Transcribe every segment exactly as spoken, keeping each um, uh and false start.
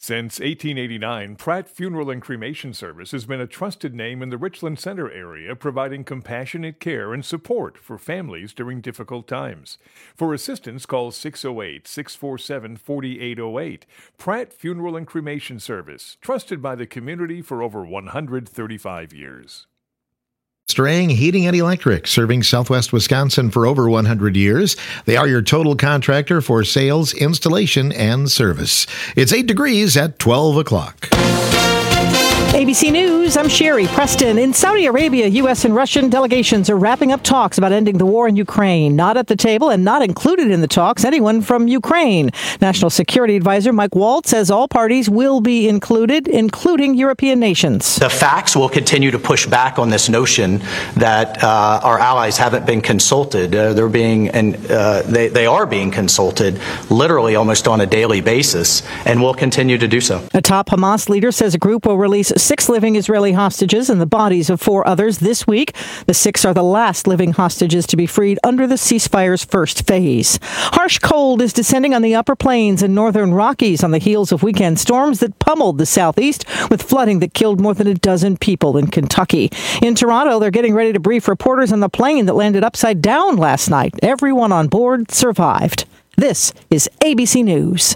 Since eighteen eighty-nine, Pratt Funeral and Cremation Service has been a trusted name in the Richland Center area, providing compassionate care and support for families during difficult times. For assistance, call six oh eight, six four seven, four eight oh eight. Pratt Funeral and Cremation Service, trusted by the community for over one hundred thirty-five years. Strang Heating and Electric, serving Southwest Wisconsin for over one hundred years. They are your total contractor for sales, installation, and service. It's eight degrees at twelve o'clock. A B C News, I'm Sherry Preston. In Saudi Arabia, U S and Russian delegations are wrapping up talks about ending the war in Ukraine. Not at the table and not included in the talks, anyone from Ukraine. National Security Advisor Mike Waltz says all parties will be included, including European nations. The facts will continue to push back on this notion that uh, our allies haven't been consulted. Uh, they're being, and uh, they, they are being consulted literally almost on a daily basis, and will continue to do so. A top Hamas leader says a group will release six living Israeli hostages and the bodies of four others this week. The six are the last living hostages to be freed under the ceasefire's first phase. Harsh cold is descending on the upper plains and northern Rockies on the heels of weekend storms that pummeled the southeast, with flooding that killed more than a dozen people in Kentucky. In Toronto, they're getting ready to brief reporters on the plane that landed upside down last night. Everyone on board survived. This is A B C News.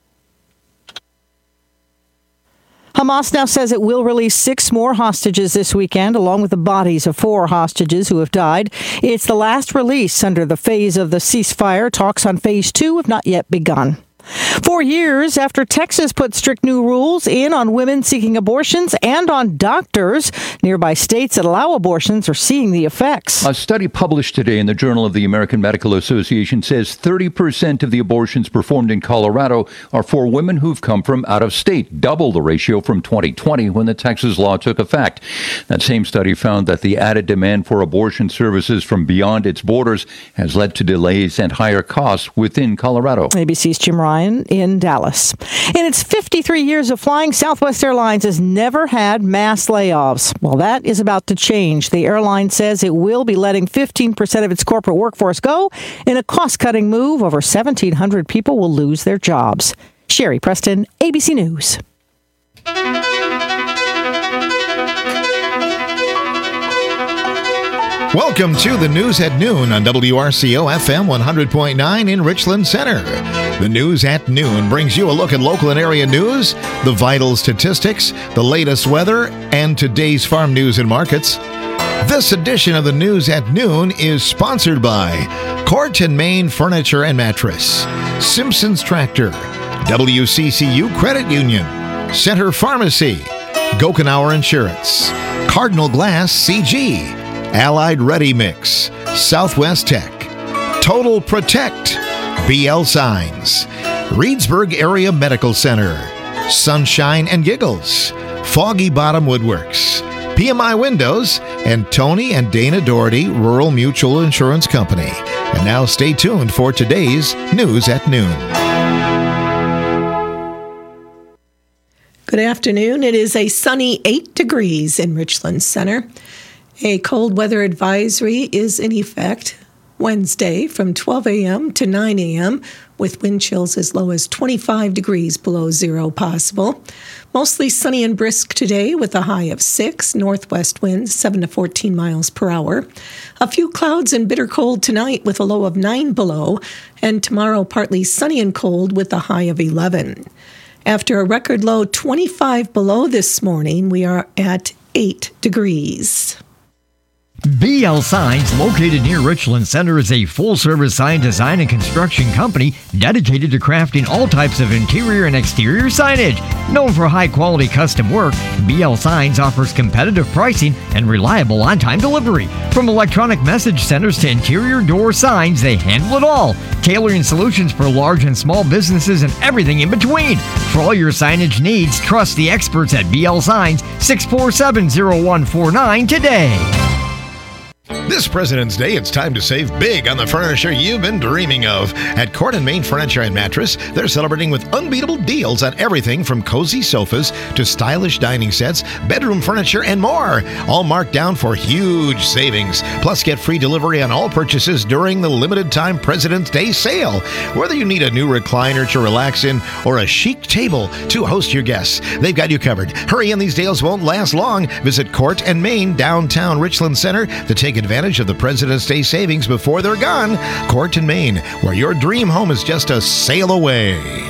Hamas now says it will release six more hostages this weekend, along with the bodies of four hostages who have died. It's the last release under the phase of the ceasefire. Talks on phase two have not yet begun. Four years after Texas put strict new rules in on women seeking abortions and on doctors, nearby states that allow abortions are seeing the effects. A study published today in the Journal of the American Medical Association says thirty percent of the abortions performed in Colorado are for women who've come from out of state, double the ratio from twenty twenty when the Texas law took effect. That same study found that the added demand for abortion services from beyond its borders has led to delays and higher costs within Colorado. A B C's Jim Ryan in Dallas. In its fifty-three years of flying, Southwest Airlines has never had mass layoffs. Well, that is about to change. The airline says it will be letting fifteen percent of its corporate workforce go in a cost-cutting move. Over seventeen hundred people will lose their jobs. Sherry Preston, A B C News. Welcome to the News at Noon on W R C O F M one hundred point nine in Richland Center. The News at Noon brings you a look at local and area news, the vital statistics, the latest weather, and today's farm news and markets. This edition of the News at Noon is sponsored by Corton Maine Furniture and Mattress, Simpson's Tractor, W C C U Credit Union, Center Pharmacy, Gokenauer Insurance, Cardinal Glass C G, Allied Ready Mix, Southwest Tech, Total Protect, B L Signs, Reedsburg Area Medical Center, Sunshine and Giggles, Foggy Bottom Woodworks, P M I Windows, and Tony and Dana Doherty Rural Mutual Insurance Company. And now stay tuned for today's News at Noon. Good afternoon. It is a sunny eight degrees in Richland Center. A cold weather advisory is in effect Wednesday from twelve a.m. to nine a.m. with wind chills as low as twenty-five degrees below zero possible. Mostly sunny and brisk today with a high of six, northwest winds seven to fourteen miles per hour. A few clouds and bitter cold tonight with a low of nine below, and tomorrow partly sunny and cold with a high of eleven. After a record low twenty-five below this morning, we are at eight degrees. B L Signs, located near Richland Center, is a full-service sign design and construction company dedicated to crafting all types of interior and exterior signage. Known for high-quality custom work, B L Signs offers competitive pricing and reliable on-time delivery. From electronic message centers to interior door signs, they handle it all, tailoring solutions for large and small businesses and everything in between. For all your signage needs, trust the experts at B L Signs, six four seven, zero one four nine today. This President's Day, it's time to save big on the furniture you've been dreaming of. At Court and Main Furniture and Mattress, they're celebrating with unbeatable deals on everything from cozy sofas to stylish dining sets, bedroom furniture, and more. All marked down for huge savings. Plus, get free delivery on all purchases during the limited time President's Day sale. Whether you need a new recliner to relax in or a chic table to host your guests, they've got you covered. Hurry in, these deals won't last long. Visit Court and Main, downtown Richland Center, to take advantage of the President's Day savings before they're gone. Court and Main, where your dream home is just a sail away.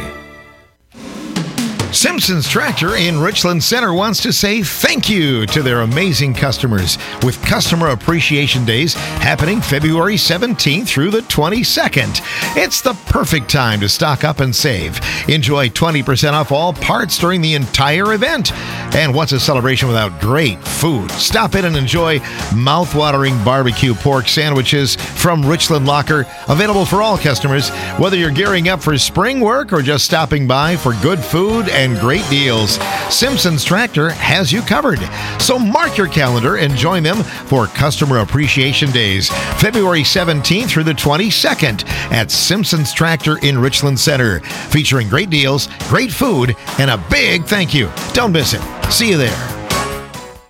Simpson's Tractor in Richland Center wants to say thank you to their amazing customers with Customer Appreciation Days happening February seventeenth through the twenty-second. It's the perfect time to stock up and save. Enjoy twenty percent off all parts during the entire event. And what's a celebration without great food? Stop in and enjoy mouth-watering barbecue pork sandwiches from Richland Locker, available for all customers, whether you're gearing up for spring work or just stopping by for good food and and great deals. Simpson's Tractor has you covered. So mark your calendar and join them for Customer Appreciation Days, February seventeenth through the twenty-second at Simpson's Tractor in Richland Center, featuring great deals, great food, and a big thank you. Don't miss it. See you there.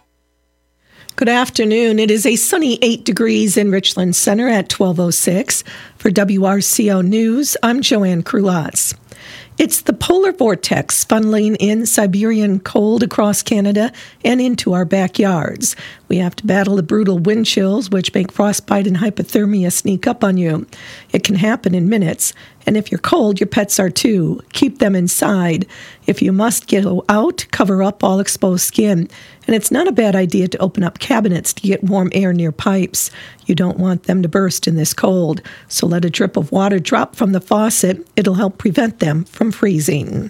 Good afternoon. It is a sunny eight degrees in Richland Center at twelve oh six. For W R C O News, I'm Joanne Krulotz. It's the polar vortex funneling in Siberian cold across Canada and into our backyards. We have to battle the brutal wind chills, which make frostbite and hypothermia sneak up on you. It can happen in minutes, and if you're cold, your pets are too. Keep them inside. If you must get out, cover up all exposed skin. And it's not a bad idea to open up cabinets to get warm air near pipes. You don't want them to burst in this cold, so let a drip of water drop from the faucet. It'll help prevent them from freezing.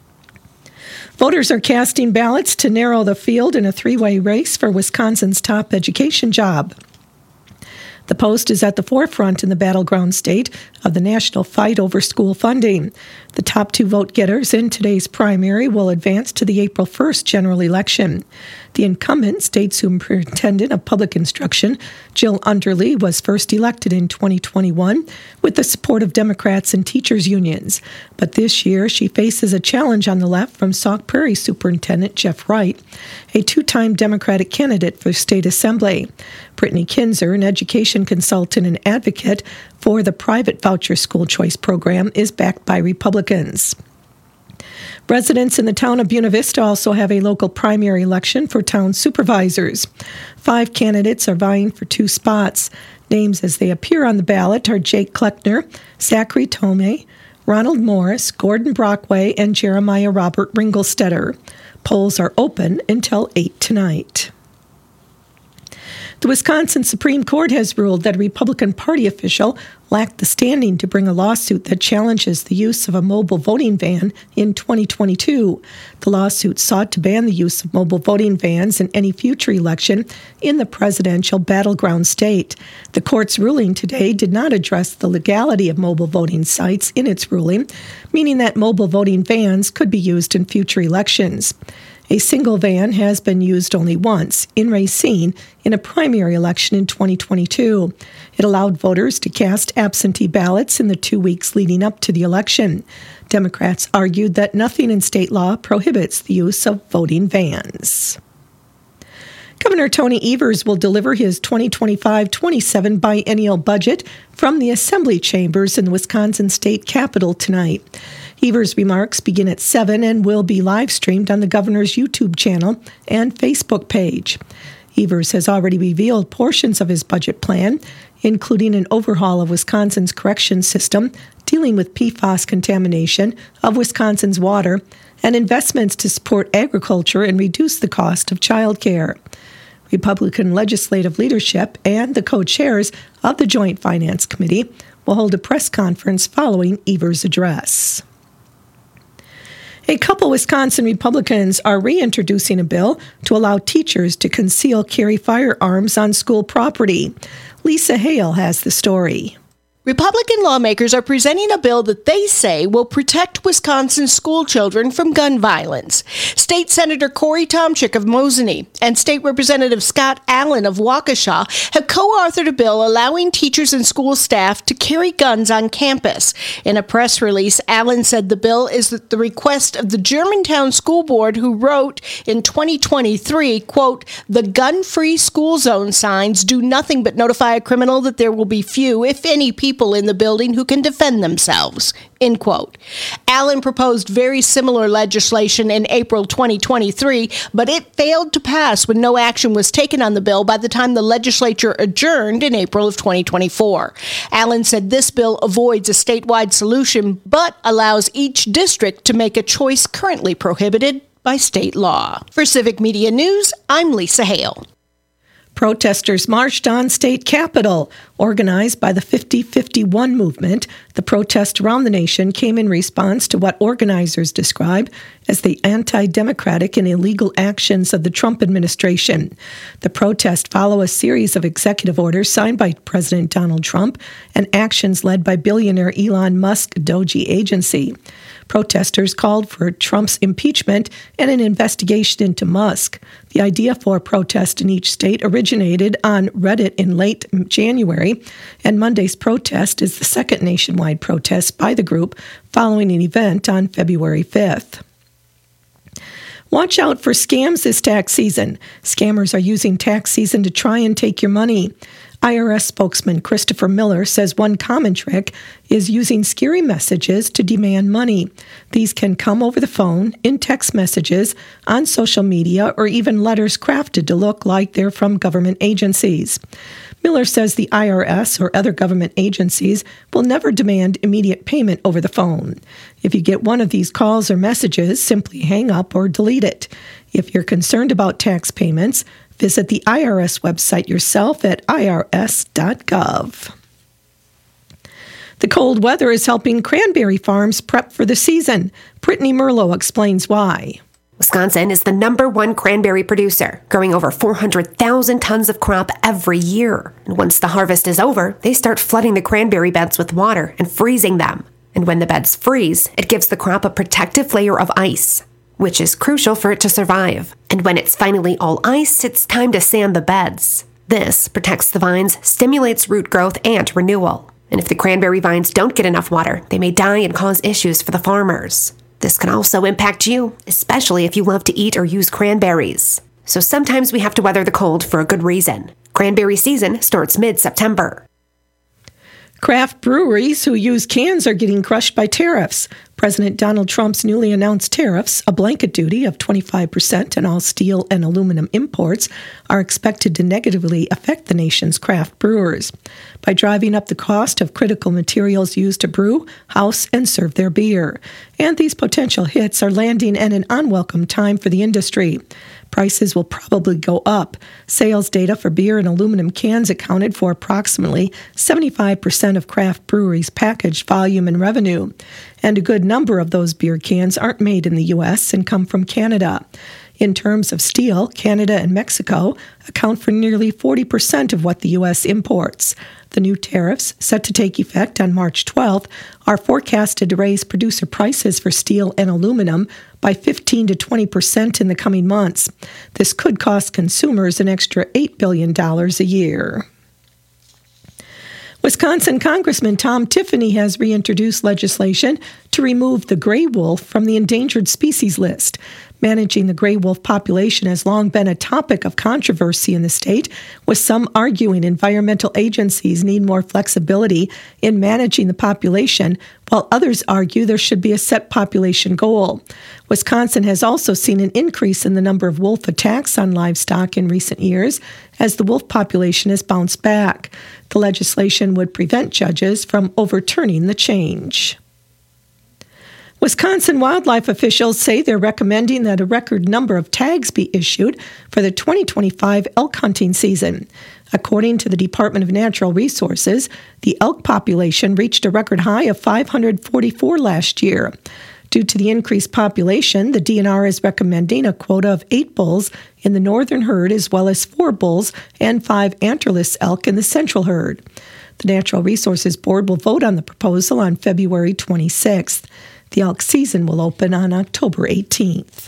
Voters are casting ballots to narrow the field in a three-way race for Wisconsin's top education job. The Post is at the forefront in the battleground state of the national fight over school funding. The top two vote-getters in today's primary will advance to the April first general election. The incumbent state superintendent of public instruction, Jill Underly, was first elected in twenty twenty-one with the support of Democrats and teachers' unions. But this year, she faces a challenge on the left from Sauk Prairie Superintendent Jeff Wright, a two-time Democratic candidate for state assembly. Brittany Kinzer, an education consultant and advocate for the private voucher school choice program, is backed by Republicans. Residents in the town of Buena Vista also have a local primary election for town supervisors. Five candidates are vying for two spots. Names as they appear on the ballot are Jake Kleckner, Zachary Tomei, Ronald Morris, Gordon Brockway, and Jeremiah Robert Ringelstetter. Polls are open until eight tonight. The Wisconsin Supreme Court has ruled that a Republican Party official lacked the standing to bring a lawsuit that challenges the use of a mobile voting van in twenty twenty-two. The lawsuit sought to ban the use of mobile voting vans in any future election in the presidential battleground state. The court's ruling today did not address the legality of mobile voting sites in its ruling, meaning that mobile voting vans could be used in future elections. A single van has been used only once, in Racine, in a primary election in twenty twenty-two. It allowed voters to cast absentee ballots in the two weeks leading up to the election. Democrats argued that nothing in state law prohibits the use of voting vans. Governor Tony Evers will deliver his twenty twenty-five twenty-seven biennial budget from the Assembly Chambers in the Wisconsin State Capitol tonight. Evers' remarks begin at seven and will be live-streamed on the governor's YouTube channel and Facebook page. Evers has already revealed portions of his budget plan, including an overhaul of Wisconsin's correction system, dealing with P FAS contamination of Wisconsin's water, and investments to support agriculture and reduce the cost of childcare. Republican legislative leadership and the co-chairs of the Joint Finance Committee will hold a press conference following Evers' address. A couple Wisconsin Republicans are reintroducing a bill to allow teachers to conceal carry firearms on school property. Lisa Hale has the story. Republican lawmakers are presenting a bill that they say will protect Wisconsin school children from gun violence. State Senator Corey Tomczyk of Mosinee and State Representative Scott Allen of Waukesha have co-authored a bill allowing teachers and school staff to carry guns on campus. In a press release, Allen said the bill is at the request of the Germantown School Board, who wrote in twenty twenty-three, quote, "The gun-free school zone signs do nothing but notify a criminal that there will be few, if any, people people in the building who can defend themselves," end quote. Allen proposed very similar legislation in April twenty twenty-three, but it failed to pass when no action was taken on the bill by the time the legislature adjourned in April of twenty twenty-four. Allen said this bill avoids a statewide solution, but allows each district to make a choice currently prohibited by state law. For Civic Media News, I'm Lisa Hale. Protesters marched on state capitol. Organized by the fifty fifty-one movement, the protest around the nation came in response to what organizers describe as the anti-democratic and illegal actions of the Trump administration. The protests follow a series of executive orders signed by President Donald Trump and actions led by billionaire Elon Musk Doge agency. Protesters called for Trump's impeachment and an investigation into Musk. The idea for a protest in each state originated on Reddit in late January, and Monday's protest is the second nationwide protest by the group following an event on February fifth. Watch out for scams this tax season. Scammers are using tax season to try and take your money. I R S spokesman Christopher Miller says one common trick is using scary messages to demand money. These can come over the phone, in text messages, on social media, or even letters crafted to look like they're from government agencies. Miller says the I R S or other government agencies will never demand immediate payment over the phone. If you get one of these calls or messages, simply hang up or delete it. If you're concerned about tax payments, visit the I R S website yourself at I R S dot gov. The cold weather is helping cranberry farms prep for the season. Brittany Merlo explains why. Wisconsin is the number one cranberry producer, growing over four hundred thousand tons of crop every year. And once the harvest is over, they start flooding the cranberry beds with water and freezing them. And when the beds freeze, it gives the crop a protective layer of ice, which is crucial for it to survive. And when it's finally all ice, it's time to sand the beds. This protects the vines, stimulates root growth and renewal. And if the cranberry vines don't get enough water, they may die and cause issues for the farmers. This can also impact you, especially if you love to eat or use cranberries. So sometimes we have to weather the cold for a good reason. Cranberry season starts mid-September. Craft breweries who use cans are getting crushed by tariffs. President Donald Trump's newly announced tariffs, a blanket duty of twenty-five percent on all steel and aluminum imports, are expected to negatively affect the nation's craft brewers by driving up the cost of critical materials used to brew, house, and serve their beer. And these potential hits are landing at an unwelcome time for the industry. Prices will probably go up. Sales data for beer and aluminum cans accounted for approximately seventy-five percent of craft breweries' packaged volume and revenue. And a good number of those beer cans aren't made in the U S and come from Canada. In terms of steel, Canada and Mexico account for nearly forty percent of what the U S imports. The new tariffs, set to take effect on March twelfth, are forecasted to raise producer prices for steel and aluminum by fifteen to twenty percent in the coming months. This could cost consumers an extra eight billion dollars a year. Wisconsin Congressman Tom Tiffany has reintroduced legislation to remove the gray wolf from the endangered species list. Managing the gray wolf population has long been a topic of controversy in the state, with some arguing environmental agencies need more flexibility in managing the population, while others argue there should be a set population goal. Wisconsin has also seen an increase in the number of wolf attacks on livestock in recent years as the wolf population has bounced back. The legislation would prevent judges from overturning the change. Wisconsin wildlife officials say they're recommending that a record number of tags be issued for the twenty twenty-five elk hunting season. According to the Department of Natural Resources, the elk population reached a record high of five hundred forty-four last year. Due to the increased population, the D N R is recommending a quota of eight bulls in the northern herd as well as four bulls and five antlerless elk in the central herd. The Natural Resources Board will vote on the proposal on February twenty-sixth. The elk season will open on October eighteenth.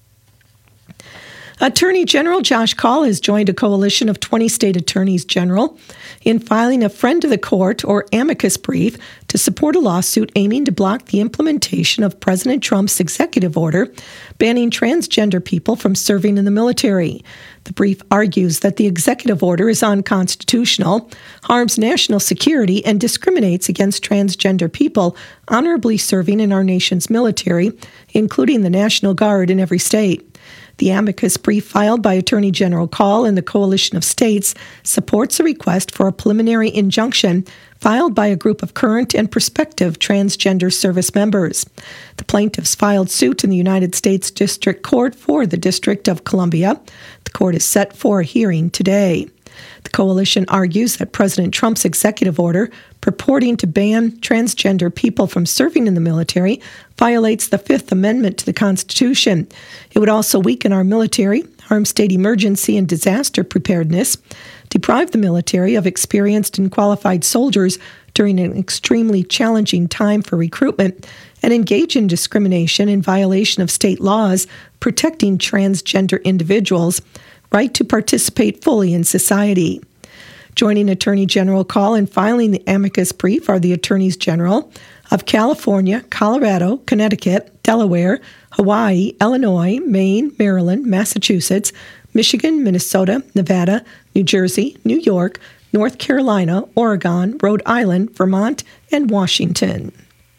Attorney General Josh Kaul has joined a coalition of twenty state attorneys general in filing a friend of the court, or amicus brief, to support a lawsuit aiming to block the implementation of President Trump's executive order banning transgender people from serving in the military. The brief argues that the executive order is unconstitutional, harms national security, and discriminates against transgender people honorably serving in our nation's military, including the National Guard in every state. The amicus brief filed by Attorney General Kaul and the coalition of states supports a request for a preliminary injunction filed by a group of current and prospective transgender service members. The plaintiffs filed suit in the United States District Court for the District of Columbia. The court is set for a hearing today. The coalition argues that President Trump's executive order purporting to ban transgender people from serving in the military violates the Fifth Amendment to the Constitution. It would also weaken our military, harm state emergency and disaster preparedness, deprive the military of experienced and qualified soldiers during an extremely challenging time for recruitment, and engage in discrimination in violation of state laws protecting transgender individuals' right to participate fully in society. Joining Attorney General Kaul in filing the amicus brief are the Attorneys General of California, Colorado, Connecticut, Delaware, Hawaii, Illinois, Maine, Maryland, Massachusetts, Michigan, Minnesota, Nevada, New Jersey, New York, North Carolina, Oregon, Rhode Island, Vermont, and Washington.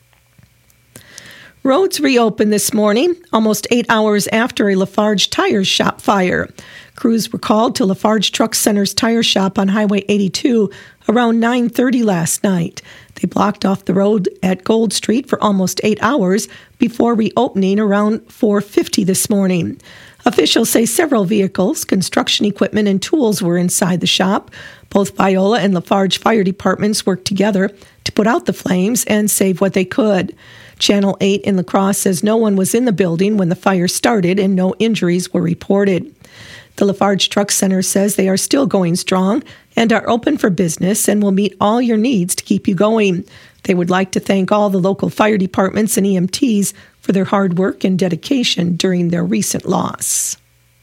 Roads reopened this morning, almost eight hours after a Lafarge tire shop fire. Crews were called to Lafarge Truck Center's tire shop on Highway eighty-two around nine thirty last night. They blocked off the road at Gold Street for almost eight hours before reopening around four fifty this morning. Officials say several vehicles, construction equipment, and tools were inside the shop. Both Biola and Lafarge fire departments worked together to put out the flames and save what they could. Channel eight in La Crosse says no one was in the building when the fire started and no injuries were reported. The Lafarge Truck Center says they are still going strong and are open for business and will meet all your needs to keep you going. They would like to thank all the local fire departments and E M Ts for their hard work and dedication during their recent loss.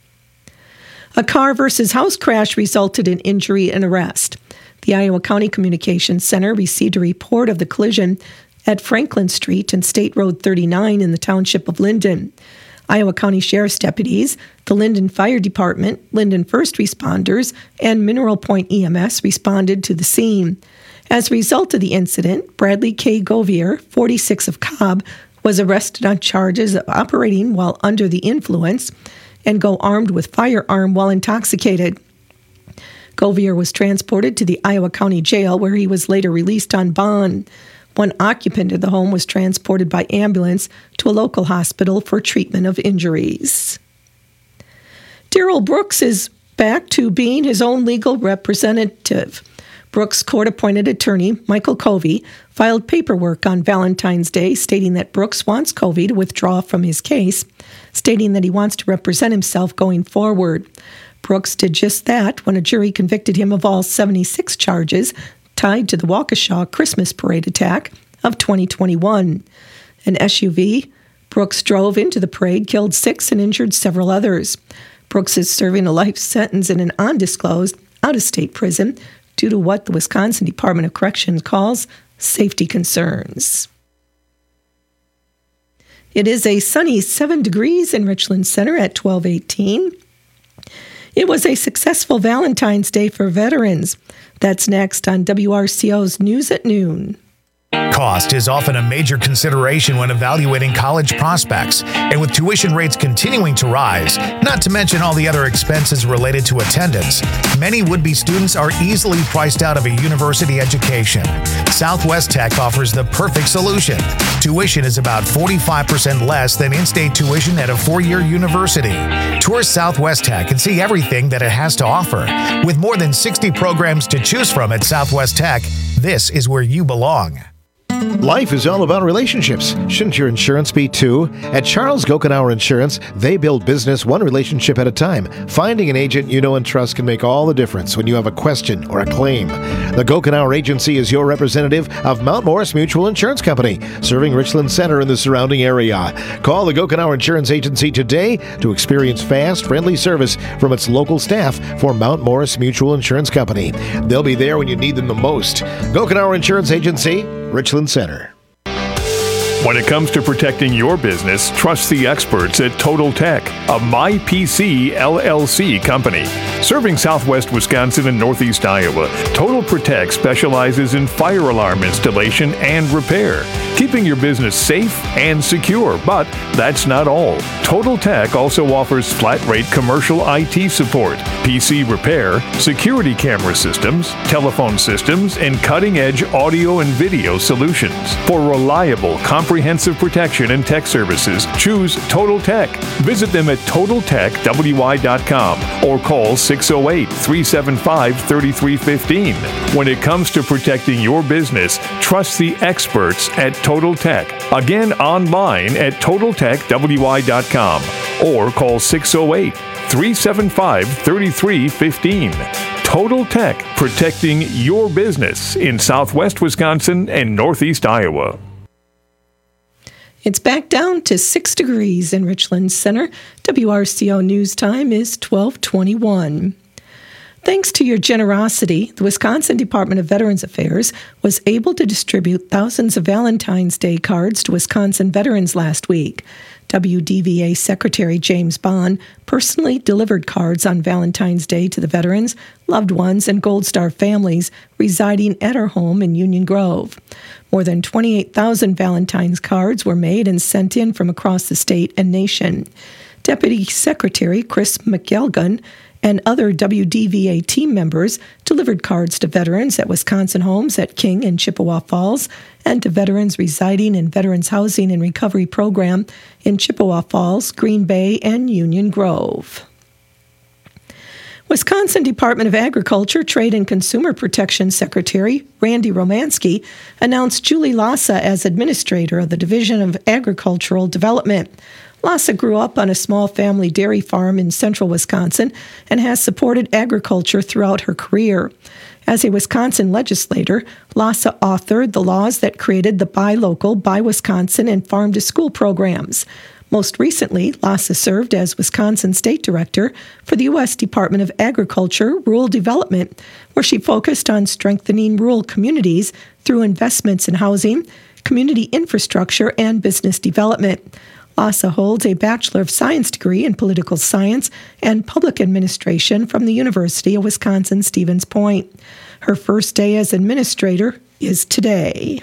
A car versus house crash resulted in injury and arrest. The Iowa County Communications Center received a report of the collision at Franklin Street and State Road thirty-nine in the township of Linden. Iowa County Sheriff's deputies, the Linden Fire Department, Linden First Responders, and Mineral Point E M S responded to the scene. As a result of the incident, Bradley K. Govier, forty-six of Cobb, was arrested on charges of operating while under the influence and go armed with firearm while intoxicated. Govier was transported to the Iowa County Jail, where he was later released on bond. One occupant of the home was transported by ambulance to a local hospital for treatment of injuries. Darrell Brooks is back to being his own legal representative. Brooks' court-appointed attorney, Michael Covey, filed paperwork on Valentine's Day stating that Brooks wants Covey to withdraw from his case, stating that he wants to represent himself going forward. Brooks did just that when a jury convicted him of all seventy-six charges tied to the Waukesha Christmas parade attack of twenty twenty-one. An S U V Brooks drove into the parade killed six and injured several others. Brooks is serving a life sentence in an undisclosed, out-of-state prison due to what the Wisconsin Department of Corrections calls safety concerns. It is a sunny seven degrees in Richland Center at twelve eighteen. It was a successful Valentine's Day for veterans. That's next on W R C O's News at Noon. Cost is often a major consideration when evaluating college prospects, and with tuition rates continuing to rise, not to mention all the other expenses related to attendance, many would-be students are easily priced out of a university education. Southwest Tech offers the perfect solution. Tuition is about forty-five percent less than in-state tuition at a four-year university. Tour Southwest Tech and see everything that it has to offer. With more than sixty programs to choose from at Southwest Tech, this is where you belong. Life is all about relationships. Shouldn't your insurance be too? At Charles Gokenauer Insurance, they build business one relationship at a time. Finding an agent you know and trust can make all the difference when you have a question or a claim. The Gokenauer Agency is your representative of Mount Morris Mutual Insurance Company, serving Richland Center and the surrounding area. Call the Gokenauer Insurance Agency today to experience fast, friendly service from its local staff for Mount Morris Mutual Insurance Company. They'll be there when you need them the most. Gokenauer Insurance Agency, Richland Center. When it comes to protecting your business, trust the experts at Total Tech, a MyPC L L C company. Serving southwest Wisconsin and northeast Iowa, Total Protect specializes in fire alarm installation and repair, keeping your business safe and secure. But that's not all. Total Tech also offers flat-rate commercial I T support, P C repair, security camera systems, telephone systems, and cutting-edge audio and video solutions. For reliable, comprehensive protection and tech services, choose Total Tech. Visit them at total tech w i dot com or call six oh eight, three seven five, three three one five. When it comes to protecting your business, trust the experts at Total Tech. Again, online at total tech w i dot com or call six oh eight, three seven five, three three one five. Total Tech, protecting your business in southwest Wisconsin and northeast Iowa. It's back down to six degrees in Richland Center. W R C O News Time is twelve twenty-one. Thanks to your generosity, the Wisconsin Department of Veterans Affairs was able to distribute thousands of Valentine's Day cards to Wisconsin veterans last week. W D V A Secretary James Bond personally delivered cards on Valentine's Day to the veterans, loved ones, and Gold Star families residing at our home in Union Grove. More than twenty-eight thousand Valentine's cards were made and sent in from across the state and nation. Deputy Secretary Chris McElgun and other W D V A team members delivered cards to veterans at Wisconsin homes at King and Chippewa Falls and to veterans residing in Veterans Housing and Recovery Program in Chippewa Falls, Green Bay, and Union Grove. Wisconsin Department of Agriculture, Trade and Consumer Protection Secretary Randy Romanski announced Julie Lassa as administrator of the Division of Agricultural Development. Lassa grew up on a small family dairy farm in central Wisconsin and has supported agriculture throughout her career. As a Wisconsin legislator, Lassa authored the laws that created the Buy Local, Buy Wisconsin, and Farm to School programs. Most recently, Lassa served as Wisconsin State Director for the U S Department of Agriculture Rural Development, where she focused on strengthening rural communities through investments in housing, community infrastructure, and business development. Lassa holds a Bachelor of Science degree in Political Science and Public Administration from the University of Wisconsin-Stevens Point. Her first day as administrator is today.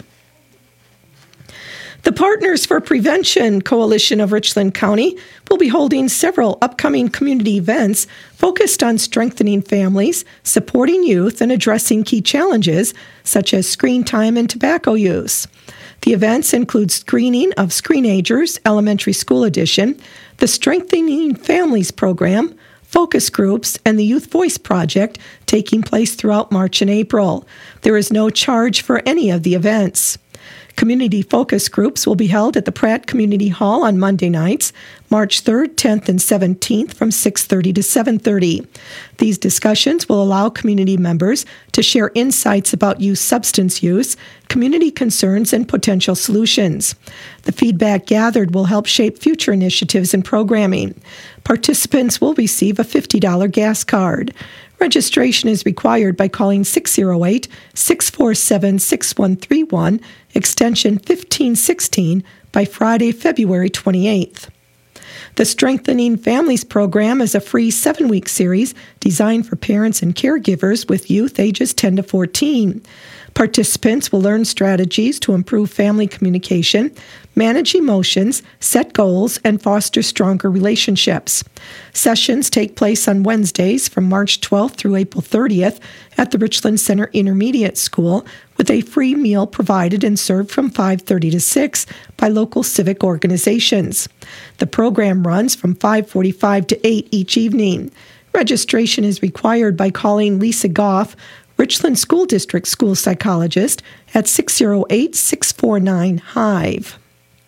The Partners for Prevention Coalition of Richland County will be holding several upcoming community events focused on strengthening families, supporting youth, and addressing key challenges such as screen time and tobacco use. The events include screening of Screenagers, Elementary School Edition, the Strengthening Families Program, focus groups, and the Youth Voice Project taking place throughout March and April. There is no charge for any of the events. Community focus groups will be held at the Pratt Community Hall on Monday nights, March third, tenth, and seventeenth from six thirty to seven thirty. These discussions will allow community members to share insights about youth substance use, community concerns, and potential solutions. The feedback gathered will help shape future initiatives and programming. Participants will receive a fifty dollars gas card. Registration is required by calling six oh eight, six four seven, six one three one, extension fifteen sixteen, by Friday, February twenty-eighth. The Strengthening Families program is a free seven-week series designed for parents and caregivers with youth ages ten to fourteen. Participants will learn strategies to improve family communication, manage emotions, set goals, and foster stronger relationships. Sessions take place on Wednesdays from March twelfth through April thirtieth at the Richland Center Intermediate School, with a free meal provided and served from five thirty to six by local civic organizations. The program runs from five forty-five to eight each evening. Registration is required by calling Lisa Goff, Richland School District school psychologist at six oh eight, six four nine, HIVE.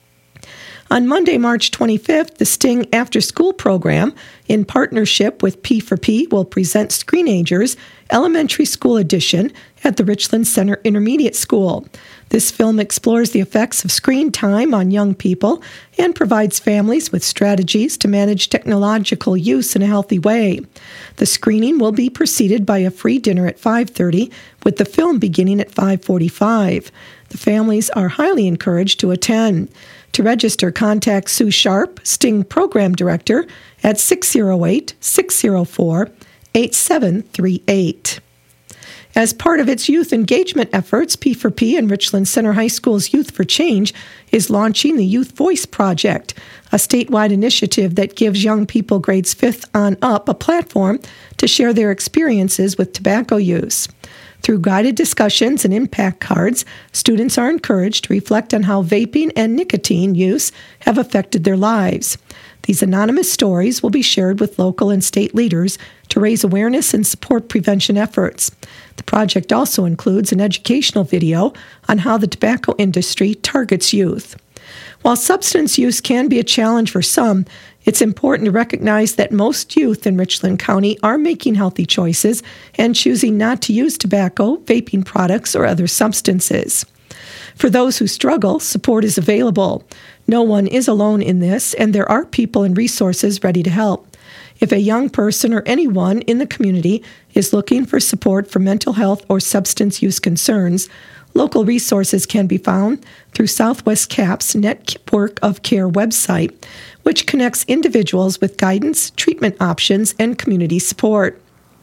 On Monday, March twenty-fifth, the Sting After School program, in partnership with P four P, will present Screenagers Elementary School Edition at the Richland Center Intermediate School. This film explores the effects of screen time on young people and provides families with strategies to manage technological use in a healthy way. The screening will be preceded by a free dinner at five thirty, with the film beginning at five forty-five. The families are highly encouraged to attend. To register, contact Sue Sharp, Sting Program Director, at six oh eight, six oh four, eight seven three eight. As part of its youth engagement efforts, P four P and Richland Center High School's Youth for Change is launching the Youth Voice Project, a statewide initiative that gives young people grades fifth on up a platform to share their experiences with tobacco use. Through guided discussions and impact cards, students are encouraged to reflect on how vaping and nicotine use have affected their lives. These anonymous stories will be shared with local and state leaders to raise awareness and support prevention efforts. The project also includes an educational video on how the tobacco industry targets youth. While substance use can be a challenge for some, it's important to recognize that most youth in Richland County are making healthy choices and choosing not to use tobacco, vaping products, or other substances. For those who struggle, support is available. No one is alone in this, and there are people and resources ready to help. If a young person or anyone in the community is looking for support for mental health or substance use concerns, local resources can be found through Southwest CAP's Network of Care website, which connects individuals with guidance, treatment options, and community support.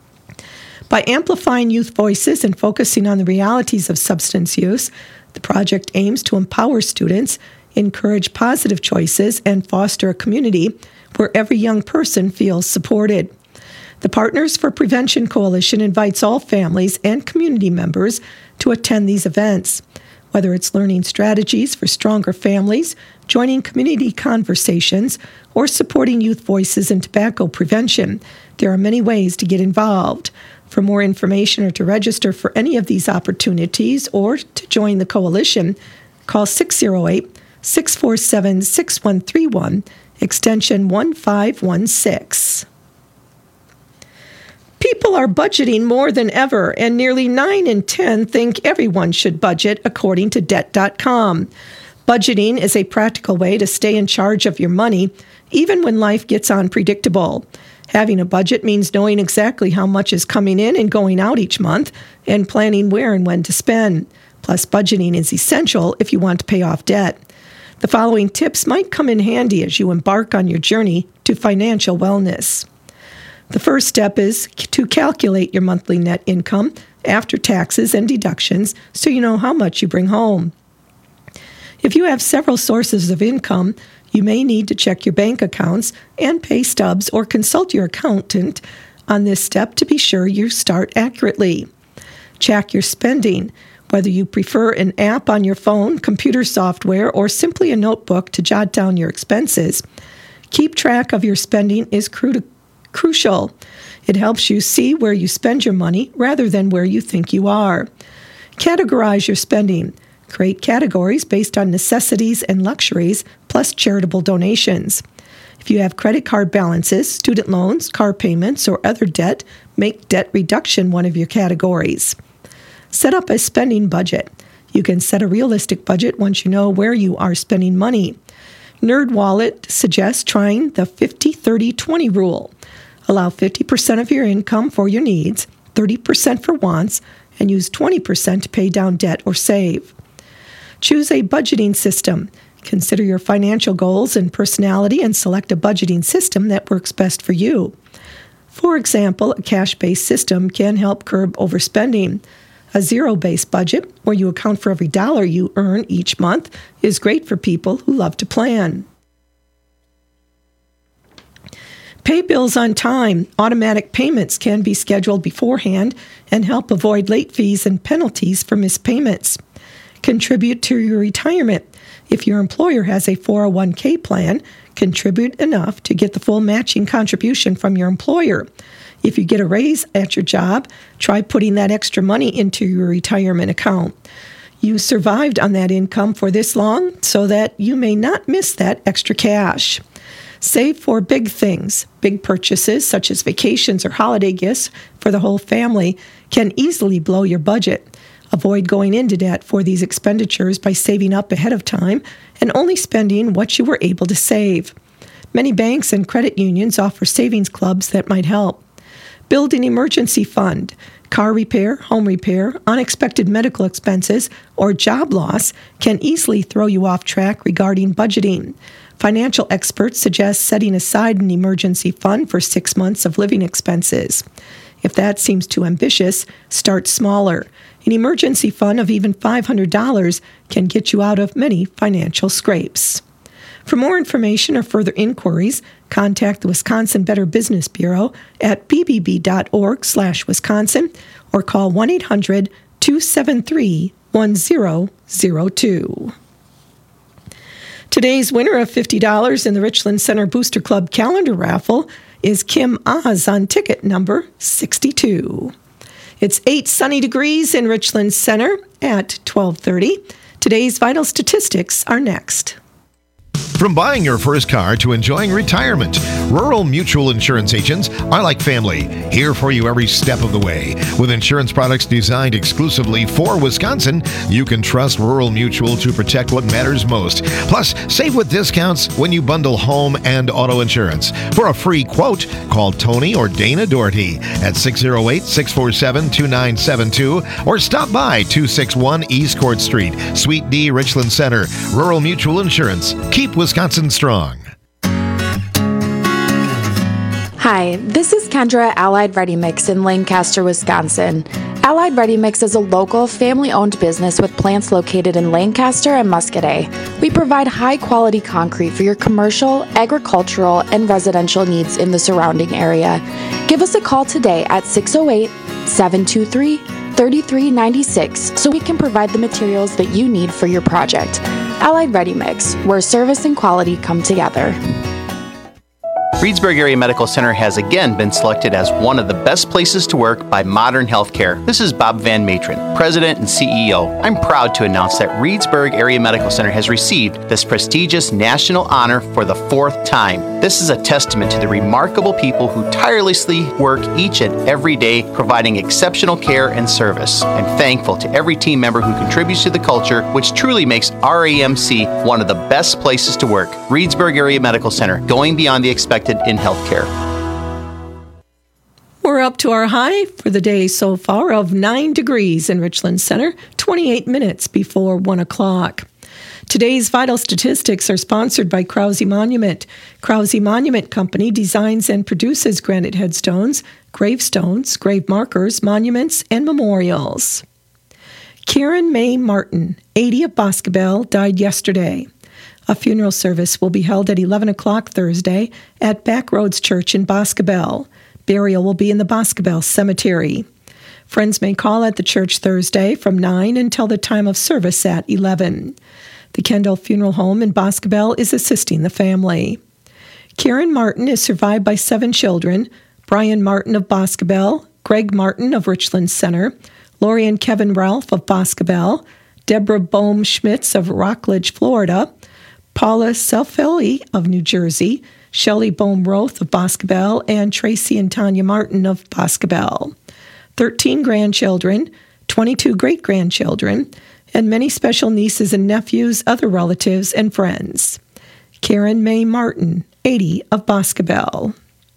By amplifying youth voices and focusing on the realities of substance use, the project aims to empower students, encourage positive choices, and foster a community where every young person feels supported. The Partners for Prevention Coalition invites all families and community members to attend these events. Whether it's learning strategies for stronger families, joining community conversations, or supporting youth voices in tobacco prevention, there are many ways to get involved. For more information or to register for any of these opportunities or to join the coalition, call six oh eight, six four seven, six one three one, extension one five one six. People are budgeting more than ever, and nearly nine in ten think everyone should budget, according to debt dot com. Budgeting is a practical way to stay in charge of your money, even when life gets unpredictable. Having a budget means knowing exactly how much is coming in and going out each month, and planning where and when to spend. Plus, budgeting is essential if you want to pay off debt. The following tips might come in handy as you embark on your journey to financial wellness. The first step is to calculate your monthly net income after taxes and deductions so you know how much you bring home. If you have several sources of income, you may need to check your bank accounts and pay stubs or consult your accountant on this step to be sure you start accurately. Check your spending, whether you prefer an app on your phone, computer software, or simply a notebook to jot down your expenses. Keep track of your spending is crucial. Crucial. It helps you see where you spend your money rather than where you think you are. Categorize your spending. Create categories based on necessities and luxuries, plus charitable donations. If you have credit card balances, student loans, car payments, or other debt, make debt reduction one of your categories. Set up a spending budget. You can set a realistic budget once you know where you are spending money. NerdWallet suggests trying the fifty thirty twenty rule. Allow fifty percent of your income for your needs, thirty percent for wants, and use twenty percent to pay down debt or save. Choose a budgeting system. Consider your financial goals and personality and select a budgeting system that works best for you. For example, a cash-based system can help curb overspending. A zero-based budget, where you account for every dollar you earn each month, is great for people who love to plan. Pay bills on time. Automatic payments can be scheduled beforehand and help avoid late fees and penalties for missed payments. Contribute to your retirement. If your employer has a four oh one k plan, contribute enough to get the full matching contribution from your employer. If you get a raise at your job, try putting that extra money into your retirement account. You survived on that income for this long so that you may not miss that extra cash. Save for big things. Big purchases such as vacations or holiday gifts for the whole family can easily blow your budget. Avoid going into debt for these expenditures by saving up ahead of time and only spending what you were able to save. Many banks and credit unions offer savings clubs that might help. Build an emergency fund. Car repair, home repair, unexpected medical expenses, or job loss can easily throw you off track regarding budgeting. Financial experts suggest setting aside an emergency fund for six months of living expenses. If that seems too ambitious, start smaller. An emergency fund of even five hundred dollars can get you out of many financial scrapes. For more information or further inquiries, contact the Wisconsin Better Business Bureau at b b b dot org slash Wisconsin or call one eight hundred two seven three one zero zero two. Today's winner of fifty dollars in the Richland Center Booster Club calendar raffle is Kim Oz on ticket number sixty-two. It's eight sunny degrees in Richland Center at twelve thirty. Today's vital statistics are next. From buying your first car to enjoying retirement, Rural Mutual Insurance agents are like family, here for you every step of the way. With insurance products designed exclusively for Wisconsin, you can trust Rural Mutual to protect what matters most. Plus, save with discounts when you bundle home and auto insurance. For a free quote, call Tony or Dana Doherty at six oh eight, six four seven, two nine seven two or stop by two sixty-one East Court Street, Suite D, Richland Center. Rural Mutual Insurance. Keep Wisconsin strong. Hi, this is Kendra at Allied Ready Mix in Lancaster, Wisconsin. Allied Ready Mix is a local, family-owned business with plants located in Lancaster and Muscadet. We provide high-quality concrete for your commercial, agricultural, and residential needs in the surrounding area. Give us a call today at six oh eight, seven two three, three three nine six so we can provide the materials that you need for your project. Allied Ready Mix, where service and quality come together. Reedsburg Area Medical Center has again been selected as one of the best places to work by Modern Healthcare. This is Bob Van Matron, President and C E O. I'm proud to announce that Reedsburg Area Medical Center has received this prestigious national honor for the fourth time. This is a testament to the remarkable people who tirelessly work each and every day providing exceptional care and service. I'm thankful to every team member who contributes to the culture, which truly makes R A M C one of the best places to work. Reedsburg Area Medical Center, going beyond the expected in healthcare. We're up to our high for the day so far of nine degrees in Richland Center, twenty-eight minutes before one o'clock. Today's vital statistics are sponsored by Krause Monument. Krause Monument Company designs and produces granite headstones, gravestones, grave markers, monuments, and memorials. Karen May Martin, eighty of Boscobel, died yesterday. A funeral service will be held at eleven o'clock Thursday at Backroads Church in Boscobel. Burial will be in the Boscobel Cemetery. Friends may call at the church Thursday from nine until the time of service at eleven. The Kendall Funeral Home in Boscobel is assisting the family. Karen Martin is survived by seven children: Brian Martin of Boscobel, Greg Martin of Richland Center, Lori and Kevin Ralph of Boscobel, Deborah Bohm Schmitz of Rockledge, Florida, Paula Selfelli of New Jersey, Shelley Bohm-Roth of Boscobel, and Tracy and Tanya Martin of Boscobel. thirteen grandchildren, twenty-two great-grandchildren, and many special nieces and nephews, other relatives, and friends. Karen May Martin, eighty of Boscobel.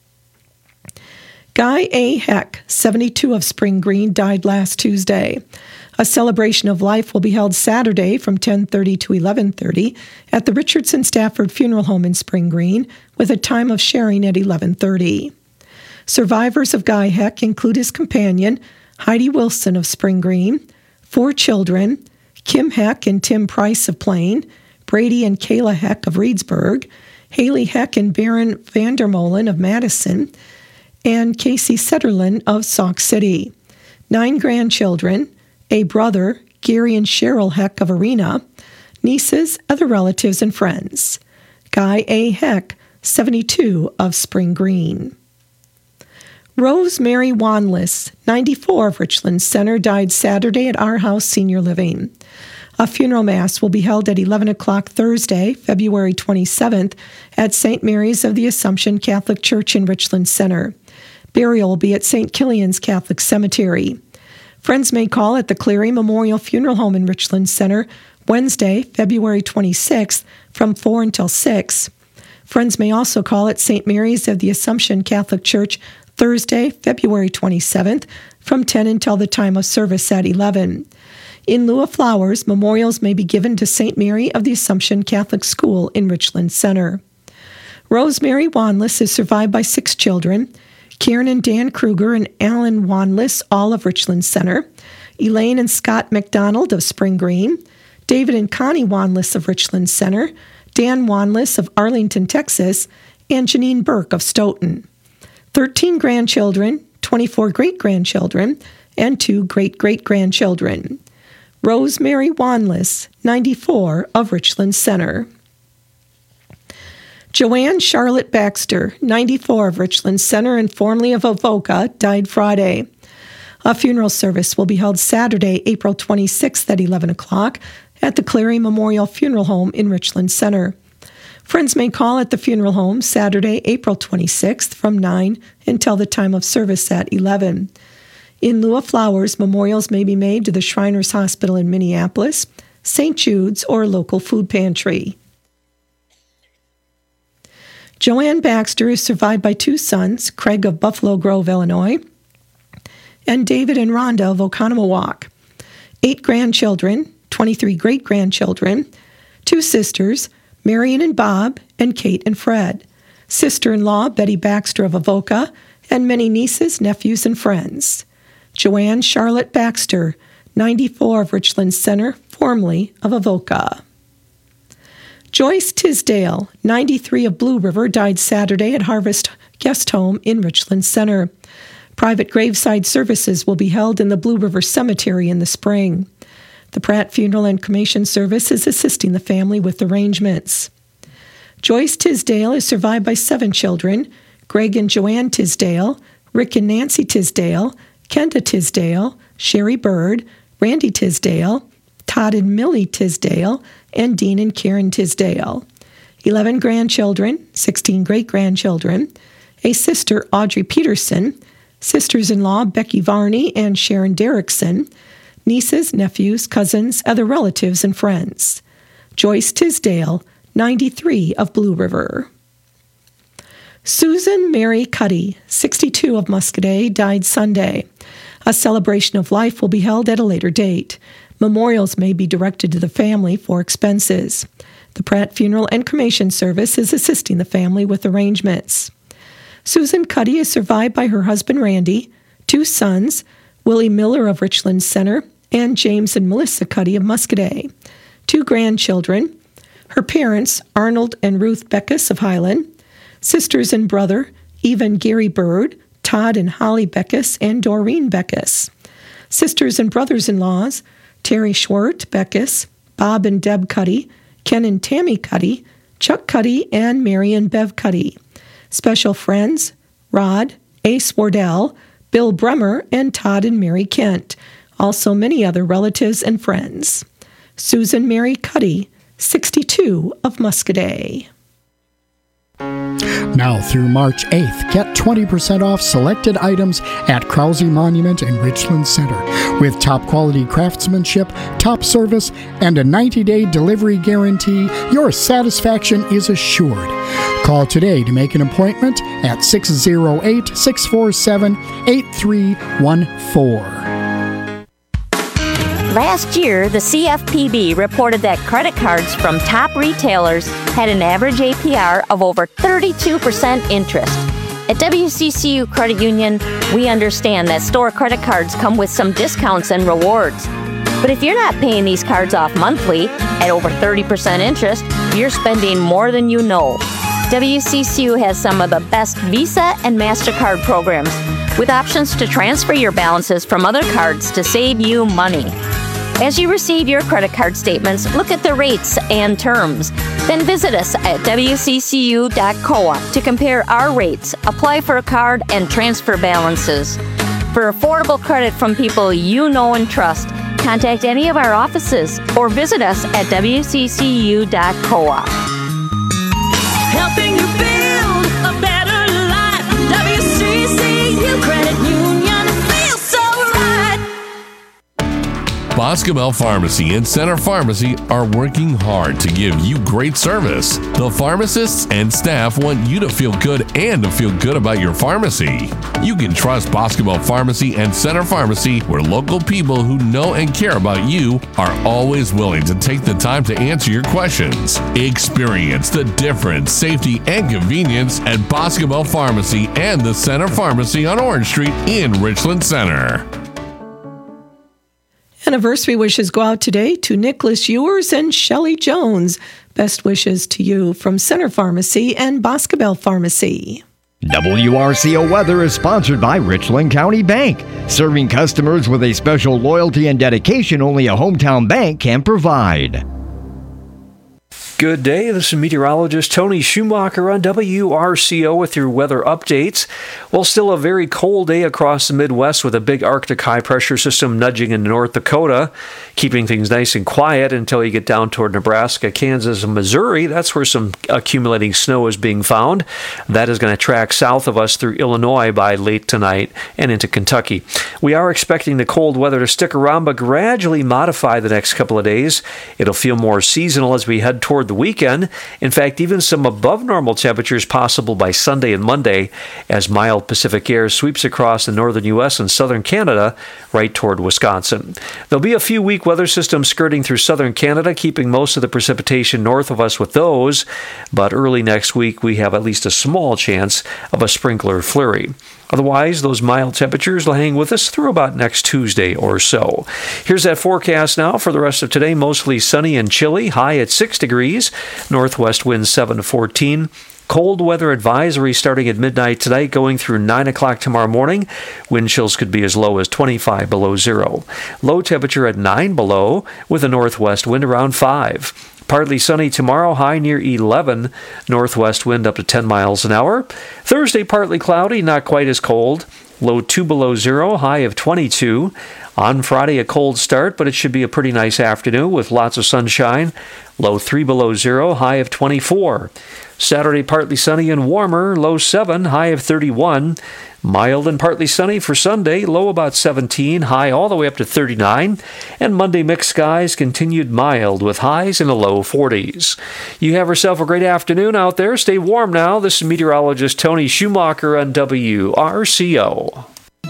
Guy A. Heck, seventy-two of Spring Green, died last Tuesday. A celebration of life will be held Saturday from ten thirty to eleven thirty at the Richardson Stafford Funeral Home in Spring Green, with a time of sharing at eleven thirty. Survivors of Guy Heck include his companion, Heidi Wilson of Spring Green, four children, Kim Heck and Tim Price of Plain, Brady and Kayla Heck of Reedsburg, Haley Heck and Baron Vandermolen of Madison, and Casey Setterlin of Sauk City. Nine grandchildren, a brother, Gary and Cheryl Heck of Arena, nieces, other relatives, and friends. Guy A. Heck, seventy-two of Spring Green. Rosemary Wanless, ninety-four, of Richland Center, died Saturday at Our House Senior Living. A funeral mass will be held at eleven o'clock Thursday, February twenty-seventh, at Saint Mary's of the Assumption Catholic Church in Richland Center. Burial will be at Saint Killian's Catholic Cemetery. Friends may call at the Cleary Memorial Funeral Home in Richland Center Wednesday, February twenty-sixth, from four until six. Friends may also call at Saint Mary's of the Assumption Catholic Church Thursday, February twenty-seventh, from ten until the time of service at eleven. In lieu of flowers, memorials may be given to Saint Mary of the Assumption Catholic School in Richland Center. Rosemary Wanless is survived by six children: Karen and Dan Kruger and Alan Wanless, all of Richland Center; Elaine and Scott McDonald of Spring Green; David and Connie Wanless of Richland Center; Dan Wanless of Arlington, Texas; and Janine Burke of Stoughton. thirteen grandchildren, twenty-four great-grandchildren, and two great-great-grandchildren. Rosemary Wanless, ninety-four, of Richland Center. Joanne Charlotte Baxter, ninety-four, of Richland Center and formerly of Avoca, died Friday. A funeral service will be held Saturday, April twenty-sixth at eleven o'clock at the Cleary Memorial Funeral Home in Richland Center. Friends may call at the funeral home Saturday, April twenty-sixth from nine until the time of service at eleven. In lieu of flowers, memorials may be made to the Shriners Hospital in Minneapolis, Saint Jude's, or a local food pantry. Joanne Baxter is survived by two sons, Craig of Buffalo Grove, Illinois, and David and Rhonda of Oconomowoc. Eight grandchildren, twenty-three great-grandchildren, two sisters, Marion and Bob, and Kate and Fred, sister-in-law Betty Baxter of Avoca, and many nieces, nephews, and friends. Joanne Charlotte Baxter, ninety-four, of Richland Center, formerly of Avoca. Joyce Tisdale, ninety-three, of Blue River, died Saturday at Harvest Guest Home in Richland Center. Private graveside services will be held in the Blue River Cemetery in the spring. The Pratt Funeral and Cremation Service is assisting the family with arrangements. Joyce Tisdale is survived by seven children: Greg and Joanne Tisdale, Rick and Nancy Tisdale, Kenda Tisdale, Sherry Bird, Randy Tisdale, Todd and Millie Tisdale, and Dean and Karen Tisdale. Eleven grandchildren, sixteen great-grandchildren, a sister, Audrey Peterson, sisters-in-law, Becky Varney and Sharon Derrickson, nieces, nephews, cousins, other relatives, and friends. Joyce Tisdale, ninety-three, of Blue River. Susan Mary Cuddy, sixty-two, of Muscadet, died Sunday. A celebration of life will be held at a later date. Memorials may be directed to the family for expenses. The Pratt Funeral and Cremation Service is assisting the family with arrangements. Susan Cuddy is survived by her husband Randy, two sons, Willie Miller of Richland Center, and James and Melissa Cuddy of Muscadet, two grandchildren, her parents, Arnold and Ruth Beckus of Highland, sisters and brother, Eva and Gary Bird, Todd and Holly Beckus, and Doreen Beckus, sisters and brothers-in-laws, Terry Schwert Beckus, Bob and Deb Cuddy, Ken and Tammy Cuddy, Chuck Cuddy, and Mary and Bev Cuddy. Special friends, Rod, Ace Wardell, Bill Bremer, and Todd and Mary Kent. Also many other relatives and friends. Susan Mary Cuddy, sixty-two, of Muscadet. Now through March eighth, get twenty percent off selected items at Krause Monument in Richland Center. With top quality craftsmanship, top service, and a ninety-day delivery guarantee, your satisfaction is assured. Call today to make an appointment at six oh eight, six four seven, eight three one four. Last year, the C F P B reported that credit cards from top retailers had an average A P R of over thirty-two percent interest. At W C C U Credit Union, we understand that store credit cards come with some discounts and rewards. But if you're not paying these cards off monthly at over thirty percent interest, you're spending more than you know. W C C U has some of the best Visa and MasterCard programs with options to transfer your balances from other cards to save you money. As you receive your credit card statements, look at the rates and terms. Then visit us at W C C U dot coop to compare our rates, apply for a card, and transfer balances. For affordable credit from people you know and trust, contact any of our offices or visit us at W C C U dot coop. Helping you build a better life. W C C U Credit Union feels so right. Boscobel Pharmacy and Center Pharmacy are working hard to give you great service. The pharmacists and staff want you to feel good and to feel good about your pharmacy. You can trust Boscobel Pharmacy and Center Pharmacy, where local people who know and care about you are always willing to take the time to answer your questions. Experience the difference, safety, and convenience at Boscobel Pharmacy and the Center Pharmacy on Orange Street in Richland Center. Anniversary wishes go out today to Nicholas Ewers and Shelley Jones. Best wishes to you from Center Pharmacy and Boscobel Pharmacy. W R C O Weather is sponsored by Richland County Bank, serving customers with a special loyalty and dedication only a hometown bank can provide. Good day, this is meteorologist Tony Schumacher on W R C O with your weather updates. Well, still a very cold day across the Midwest with a big Arctic high-pressure system nudging into North Dakota, keeping things nice and quiet until you get down toward Nebraska, Kansas, and Missouri. That's where some accumulating snow is being found. That is going to track south of us through Illinois by late tonight and into Kentucky. We are expecting the cold weather to stick around but gradually modify the next couple of days. It'll feel more seasonal as we head toward the weekend. In fact, even some above normal temperatures possible by Sunday and Monday as mild Pacific air sweeps across the northern U S and southern Canada right toward Wisconsin. There'll be a few weak weather systems skirting through southern Canada, keeping most of the precipitation north of us with those, but early next week we have at least a small chance of a sprinkler flurry. Otherwise, those mild temperatures will hang with us through about next Tuesday or so. Here's that forecast now for the rest of today. Mostly sunny and chilly, high at six degrees. Northwest winds seven to fourteen. Cold weather advisory starting at midnight tonight, going through nine o'clock tomorrow morning. Wind chills could be as low as twenty-five below zero. Low temperature at nine below, with a northwest wind around five. Partly sunny tomorrow, high near eleven. Northwest wind up to ten miles an hour. Thursday, partly cloudy, not quite as cold. Low two below zero, high of twenty-two. On Friday, a cold start, but it should be a pretty nice afternoon with lots of sunshine. Low three below zero, high of twenty-four. Saturday, partly sunny and warmer, low seven, high of thirty-one. Mild and partly sunny for Sunday, low about seventeen, high all the way up to thirty-nine. And Monday, mixed skies, continued mild with highs in the low forties. You have yourself a great afternoon out there. Stay warm now. This is meteorologist Tony Schumacher on W R C O.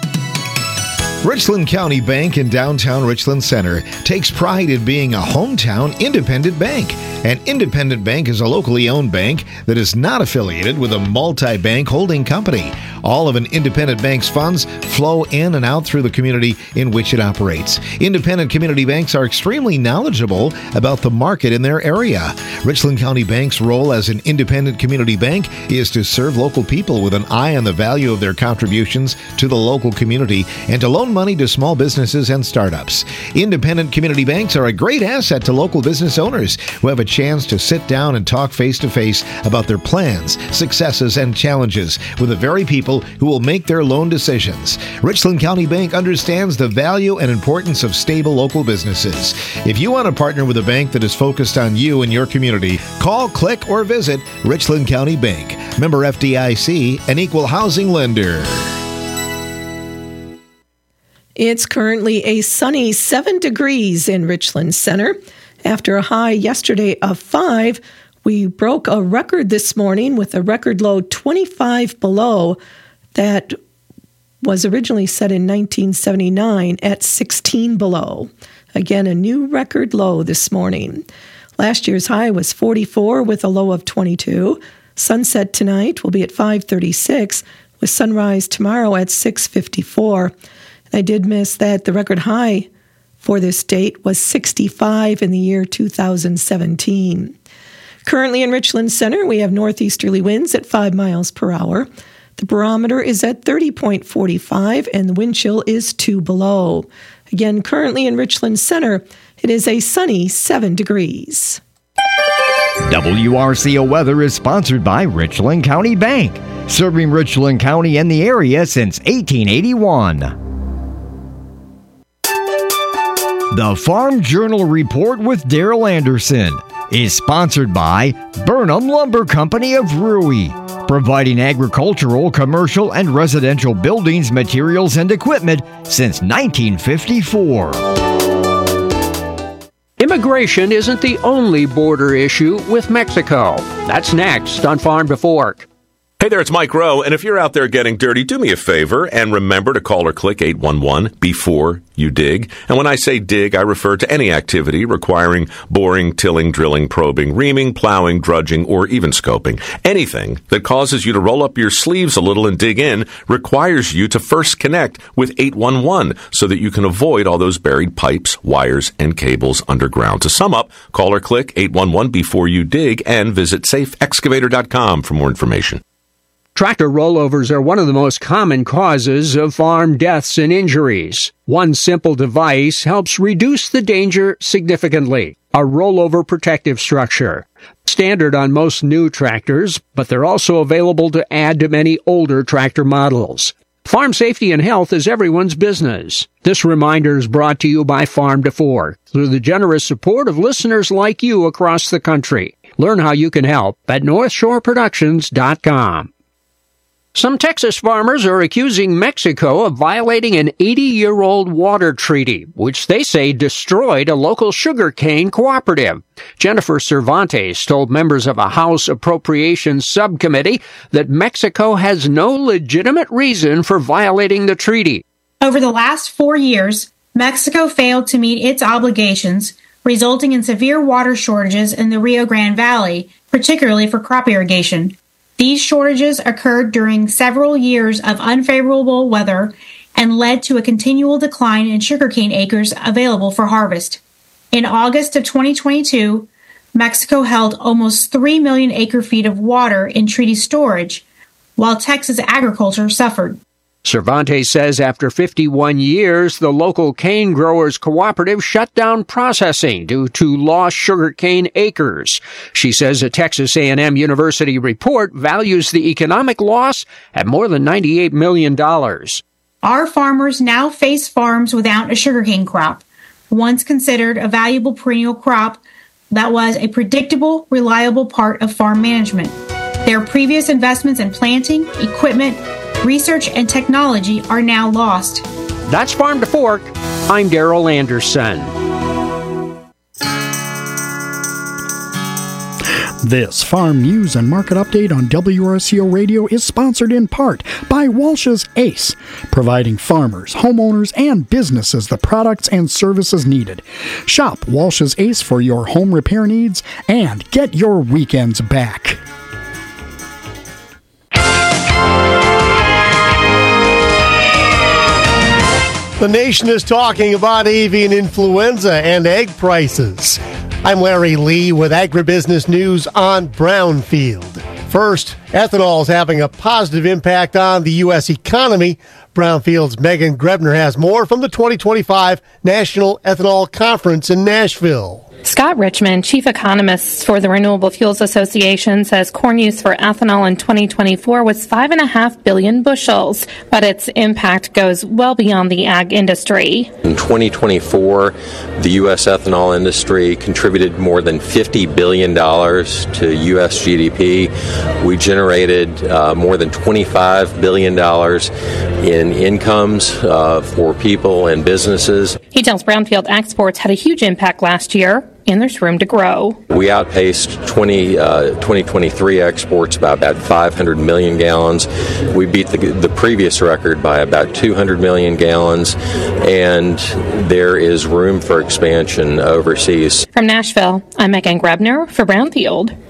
Richland County Bank in downtown Richland Center takes pride in being a hometown independent bank. An independent bank is a locally owned bank that is not affiliated with a multi-bank holding company. All of an independent bank's funds flow in and out through the community in which it operates. Independent community banks are extremely knowledgeable about the market in their area. Richland County Bank's role as an independent community bank is to serve local people with an eye on the value of their contributions to the local community and to loan money to small businesses and startups. Independent community banks are a great asset to local business owners who have a chance to sit down and talk face-to-face about their plans, successes, and challenges with the very people who will make their loan decisions. Richland County Bank understands the value and importance of stable local businesses. If you want to partner with a bank that is focused on you and your community, call, click, or visit Richland County Bank. Member F D I C, an equal housing lender. It's currently a sunny seven degrees in Richland Center. After a high yesterday of five, we broke a record this morning with a record low twenty-five below that was originally set in nineteen seventy-nine at sixteen below. Again, a new record low this morning. Last year's high was forty-four with a low of twenty-two. Sunset tonight will be at five thirty-six with sunrise tomorrow at six fifty-four. I did miss that the record high for this date was sixty-five in the year two thousand seventeen. Currently in Richland Center, we have northeasterly winds at five miles per hour. The barometer is at thirty point four five and the wind chill is two below. Again, currently in Richland Center, it is a sunny seven degrees. W R C O weather is sponsored by Richland County Bank, serving Richland County and the area since eighteen eighty-one. The Farm Journal Report with Daryl Anderson is sponsored by Burnham Lumber Company of Rui, providing agricultural, commercial, and residential buildings, materials, and equipment since nineteen fifty-four. Immigration isn't the only border issue with Mexico. That's next on Farm to Fork. Hey there, it's Mike Rowe, and if you're out there getting dirty, do me a favor and remember to call or click eight one one before you dig. And when I say dig, I refer to any activity requiring boring, tilling, drilling, probing, reaming, plowing, drudging, or even scoping. Anything that causes you to roll up your sleeves a little and dig in requires you to first connect with eight one one so that you can avoid all those buried pipes, wires, and cables underground. To sum up, call or click eight one one before you dig and visit safe excavator dot com for more information. Tractor rollovers are one of the most common causes of farm deaths and injuries. One simple device helps reduce the danger significantly. A rollover protective structure. Standard on most new tractors, but they're also available to add to many older tractor models. Farm safety and health is everyone's business. This reminder is brought to you by Farm to Fork through the generous support of listeners like you across the country. Learn how you can help at north shore productions dot com. Some Texas farmers are accusing Mexico of violating an eighty-year-old water treaty, which they say destroyed a local sugarcane cooperative. Jennifer Cervantes told members of a House Appropriations Subcommittee that Mexico has no legitimate reason for violating the treaty. Over the last four years, Mexico failed to meet its obligations, resulting in severe water shortages in the Rio Grande Valley, particularly for crop irrigation. These shortages occurred during several years of unfavorable weather and led to a continual decline in sugarcane acres available for harvest. In August of twenty twenty-two, Mexico held almost three million acre-feet of water in treaty storage, while Texas agriculture suffered. Cervantes says after fifty-one years, the local cane growers cooperative shut down processing due to lost sugarcane acres. She says a Texas A and M University report values the economic loss at more than ninety-eight million dollars. Our farmers now face farms without a sugarcane crop, once considered a valuable perennial crop that was a predictable, reliable part of farm management. Their previous investments in planting, equipment, research, and technology are now lost. That's Farm to Fork. I'm Daryl Anderson. This Farm News and Market Update on W R C O Radio is sponsored in part by Walsh's Ace, providing farmers, homeowners, and businesses the products and services needed. Shop Walsh's Ace for your home repair needs and get your weekends back. The nation is talking about avian influenza and egg prices. I'm Larry Lee with Agribusiness News on Brownfield. First, ethanol is having a positive impact on the U S economy. Brownfield's Megan Grebner has more from the twenty twenty-five National Ethanol Conference in Nashville. Scott Richmond, chief economist for the Renewable Fuels Association, says corn use for ethanol in twenty twenty-four was five and a half billion bushels, but its impact goes well beyond the ag industry. In twenty twenty-four, the U S ethanol industry contributed more than fifty billion dollars to U S G D P. We generated uh, more than twenty-five billion dollars in incomes uh, for people and businesses. He tells Brownfield exports had a huge impact last year, and there's room to grow. We outpaced twenty, uh, twenty twenty-three exports by about five hundred million gallons. We beat the, the previous record by about two hundred million gallons, and there is room for expansion overseas. From Nashville, I'm Megan Grebner for Brownfield.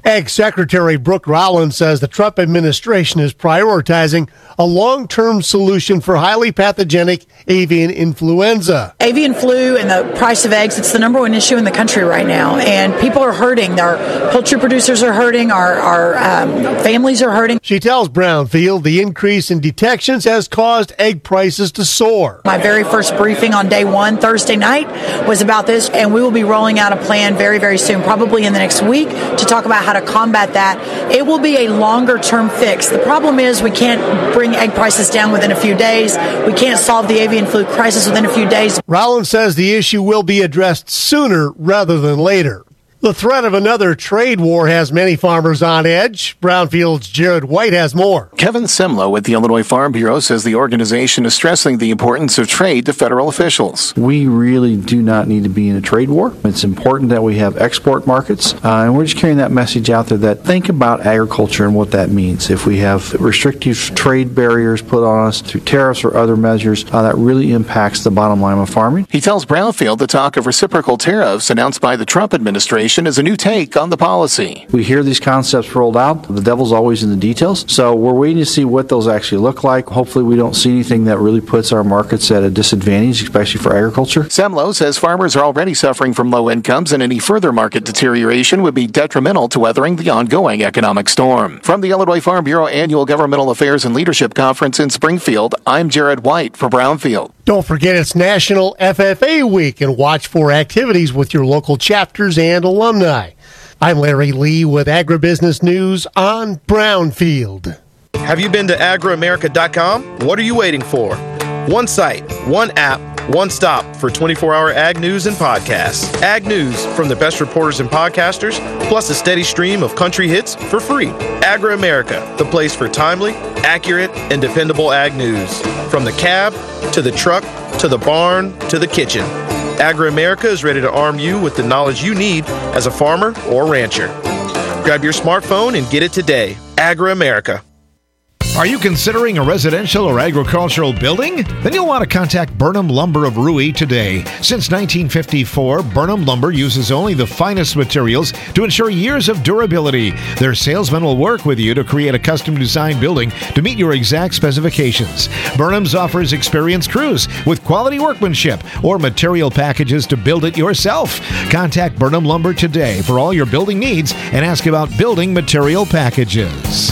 Ag Secretary Brooke Rowland says the Trump administration is prioritizing a long-term solution for highly pathogenic avian influenza. Avian flu and the price of eggs, it's the number one issue in the country right now, and people are hurting. Our poultry producers are hurting. Our, our um, families are hurting. She tells Brownfield the increase in detections has caused egg prices to soar. My very first briefing on day one, Thursday night, was about this, and we will be rolling out a plan very, very soon, probably in the next week, to talk about how to combat that. It will be a longer-term fix. The problem is we can't bring egg prices down within a few days. We can't solve the avian flu crisis within a few days. Rowland says the issue will be addressed sooner rather than later. The threat of another trade war has many farmers on edge. Brownfield's Jared White has more. Kevin Semlo with the Illinois Farm Bureau says the organization is stressing the importance of trade to federal officials. We really do not need to be in a trade war. It's important that we have export markets, uh, and we're just carrying that message out there that think about agriculture and what that means. If we have restrictive trade barriers put on us through tariffs or other measures, uh, that really impacts the bottom line of farming. He tells Brownfield the talk of reciprocal tariffs announced by the Trump administration is a new take on the policy. We hear these concepts rolled out. The devil's always in the details. So we're waiting to see what those actually look like. Hopefully we don't see anything that really puts our markets at a disadvantage, especially for agriculture. Semlo says farmers are already suffering from low incomes, and any further market deterioration would be detrimental to weathering the ongoing economic storm. From the Illinois Farm Bureau Annual Governmental Affairs and Leadership Conference in Springfield, I'm Jared White for Brownfield. Don't forget it's National F F A Week, and watch for activities with your local chapters and alumni. I'm Larry Lee with Agribusiness News on Brownfield. Have you been to agri america dot com? What are you waiting for? One site, one app, one stop for twenty-four hour ag news and podcasts. Ag news from the best reporters and podcasters, plus a steady stream of country hits for free. Agri America, the place for timely, accurate, and dependable ag news. From the cab, to the truck, to the barn, to the kitchen. Agri America is ready to arm you with the knowledge you need as a farmer or rancher. Grab your smartphone and get it today. Agri America. Are you considering a residential or agricultural building? Then you'll want to contact Burnham Lumber of Rui today. Since nineteen fifty-four, Burnham Lumber uses only the finest materials to ensure years of durability. Their salesmen will work with you to create a custom-designed building to meet your exact specifications. Burnham's offers experienced crews with quality workmanship or material packages to build it yourself. Contact Burnham Lumber today for all your building needs and ask about building material packages.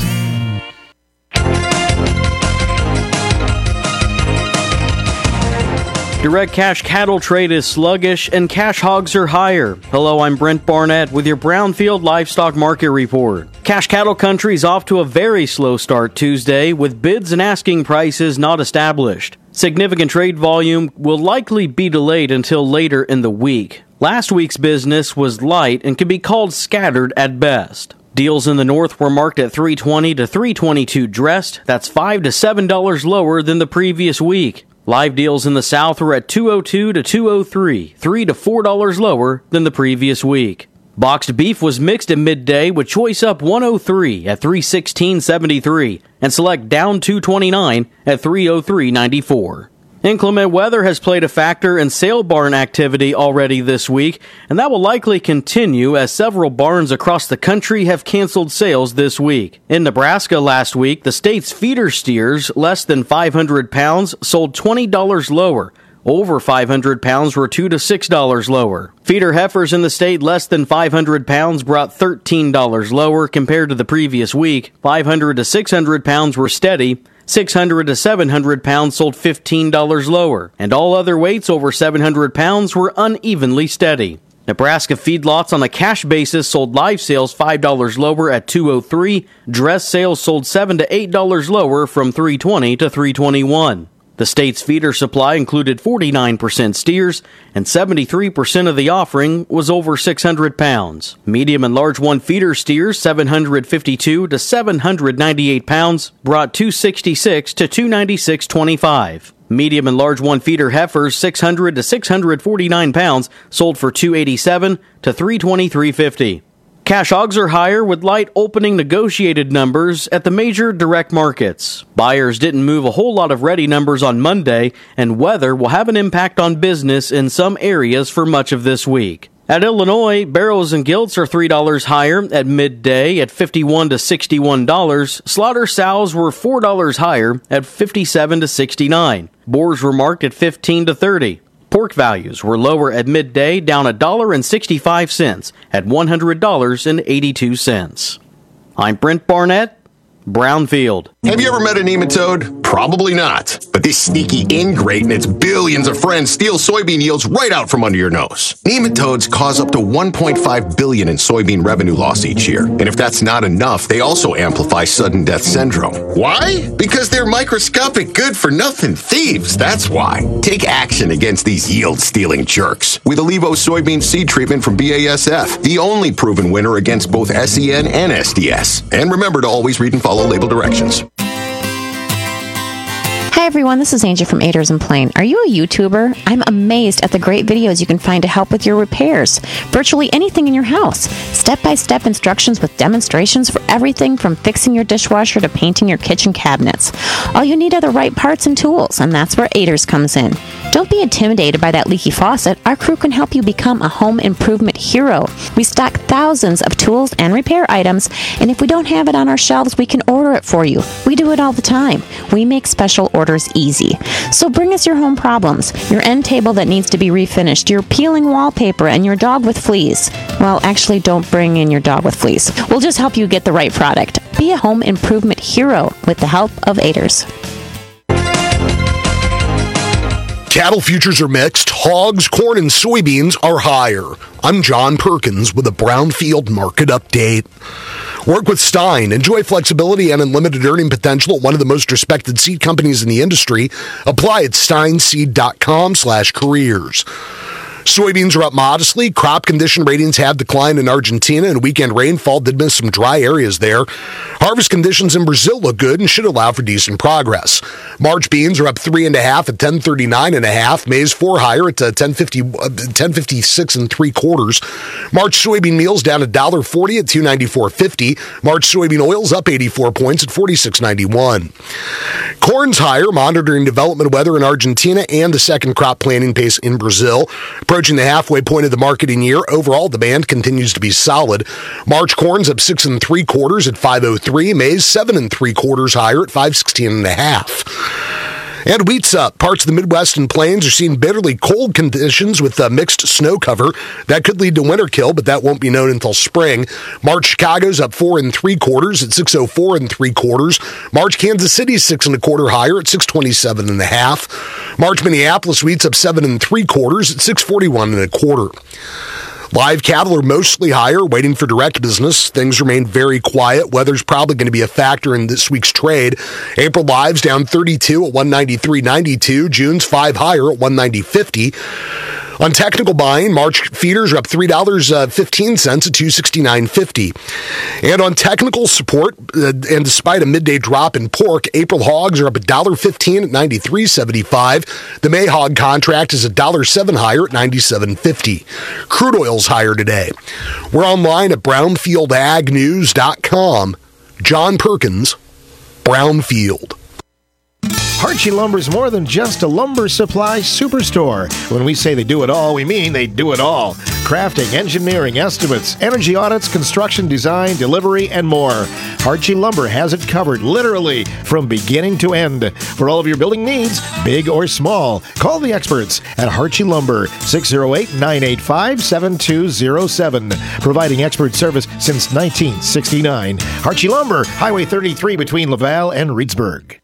Direct cash cattle trade is sluggish and cash hogs are higher. Hello, I'm Brent Barnett with your Brownfield Livestock Market Report. Cash cattle country is off to a very slow start Tuesday with bids and asking prices not established. Significant trade volume will likely be delayed until later in the week. Last week's business was light and can be called scattered at best. Deals in the north were marked at three twenty to three twenty-two dressed. That's five to seven dollars lower than the previous week. Live deals in the south were at two oh two to two oh three, three to four dollars lower than the previous week. Boxed beef was mixed at midday with choice up one oh three at three sixteen seventy-three and select down two twenty-nine at three oh three ninety-four. Inclement weather has played a factor in sale barn activity already this week, and that will likely continue as several barns across the country have canceled sales this week. In Nebraska last week, the state's feeder steers, less than five hundred pounds, sold twenty dollars lower. Over five hundred pounds were two to six dollars lower. Feeder heifers in the state less than five hundred pounds brought thirteen dollars lower compared to the previous week. five hundred to six hundred pounds were steady. six hundred to seven hundred pounds sold fifteen dollars lower, and all other weights over seven hundred pounds were unevenly steady. Nebraska feedlots on a cash basis sold live sales five dollars lower at two oh three. Dress sales sold seven to eight dollars lower from three twenty to three twenty-one. The state's feeder supply included forty-nine percent steers, and seventy-three percent of the offering was over six hundred pounds. Medium and large one feeder steers, seven hundred fifty-two to seven hundred ninety-eight pounds, brought two sixty-six to two ninety-six twenty-five. Medium and large one feeder heifers, six hundred to six hundred forty-nine pounds, sold for two eighty-seven to three twenty-three fifty. Cash hogs are higher with light opening negotiated numbers at the major direct markets. Buyers didn't move a whole lot of ready numbers on Monday, and weather will have an impact on business in some areas for much of this week. At Illinois, barrels and gilts are three dollars higher at midday at fifty-one to sixty-one dollars. Slaughter sows were four dollars higher at fifty-seven to sixty-nine. Boars were marked at fifteen to thirty. Pork values were lower at midday, down one dollar and sixty-five cents at one hundred dollars and eighty-two cents. I'm Brent Barnett, Brownfield. Have you ever met a nematode? Probably not. But this sneaky ingrate and its billions of friends steal soybean yields right out from under your nose. Nematodes cause up to one point five billion dollars in soybean revenue loss each year. And if that's not enough, they also amplify sudden death syndrome. Why? Because they're microscopic good-for-nothing thieves, that's why. Take action against these yield-stealing jerks with Allevo soybean seed treatment from B A S F, the only proven winner against both S E N and S D S. And remember to always read and follow label directions. Hi everyone, this is Angel from Aders and Plain. Are you a YouTuber? I'm amazed at the great videos you can find to help with your repairs. Virtually anything in your house. Step-by-step instructions with demonstrations for everything from fixing your dishwasher to painting your kitchen cabinets. All you need are the right parts and tools, and that's where Aders comes in. Don't be intimidated by that leaky faucet. Our crew can help you become a home improvement hero. We stock thousands of tools and repair items, and if we don't have it on our shelves, we can order it for you. We do it all the time. We make special orders easy. So bring us your home problems, your end table that needs to be refinished, your peeling wallpaper, and your dog with fleas. Well, actually, don't bring in your dog with fleas. We'll just help you get the right product. Be a home improvement hero with the help of Aders. Cattle futures are mixed. Hogs, corn, and soybeans are higher. I'm John Perkins with a Brownfield Market Update. Work with Stein. Enjoy flexibility and unlimited earning potential at one of the most respected seed companies in the industry. Apply at steinseed.com slash careers. Soybeans are up modestly. Crop condition ratings have declined in Argentina, and weekend rainfall did miss some dry areas there. Harvest conditions in Brazil look good and should allow for decent progress. March beans are up three and a half at ten thirty-nine and a half. Maize four higher at uh, ten fifty, uh, ten fifty-six and three quarters. March soybean meals down a dollar forty at two ninety-four fifty. March soybean oils up eighty-four points at forty-six ninety-one. Corn's higher, monitoring development weather in Argentina and the second crop planting pace in Brazil. Approaching the halfway point of the marketing year, overall demand continues to be solid. March corn's up six and three quarters at five oh three. Maize seven and three quarters higher at five sixteen and a half. And wheat's up. Parts of the Midwest and Plains are seeing bitterly cold conditions with uh, mixed snow cover. That could lead to winter kill, but that won't be known until spring. March Chicago's up four and three quarters at six oh four and three quarters. March Kansas City's six and a quarter higher at six twenty-seven and a half. March Minneapolis wheat's up seven and three quarters at six forty-one and a quarter. Live cattle are mostly higher, waiting for direct business. Things remain very quiet. Weather's probably going to be a factor in this week's trade. April live's down thirty-two at one ninety-three ninety-two. June's five higher at one ninety fifty. On technical buying, March feeders are up three dollars and fifteen cents at two sixty-nine fifty. And on technical support, uh, and despite a midday drop in pork, April hogs are up one dollar fifteen at ninety-three seventy-five. The May hog contract is one dollar seven higher at ninety-seven fifty. Crude oil's higher today. We're online at brownfield ag news dot com. John Perkins, Brownfield. Harchie Lumber is more than just a lumber supply superstore. When we say they do it all, we mean they do it all. Crafting, engineering, estimates, energy audits, construction design, delivery, and more. Harchie Lumber has it covered, literally, from beginning to end. For all of your building needs, big or small, call the experts at Harchie Lumber, six oh eight, nine eight five, seven two oh seven. Providing expert service since nineteen sixty-nine. Harchie Lumber, Highway thirty-three between Laval and Reedsburg.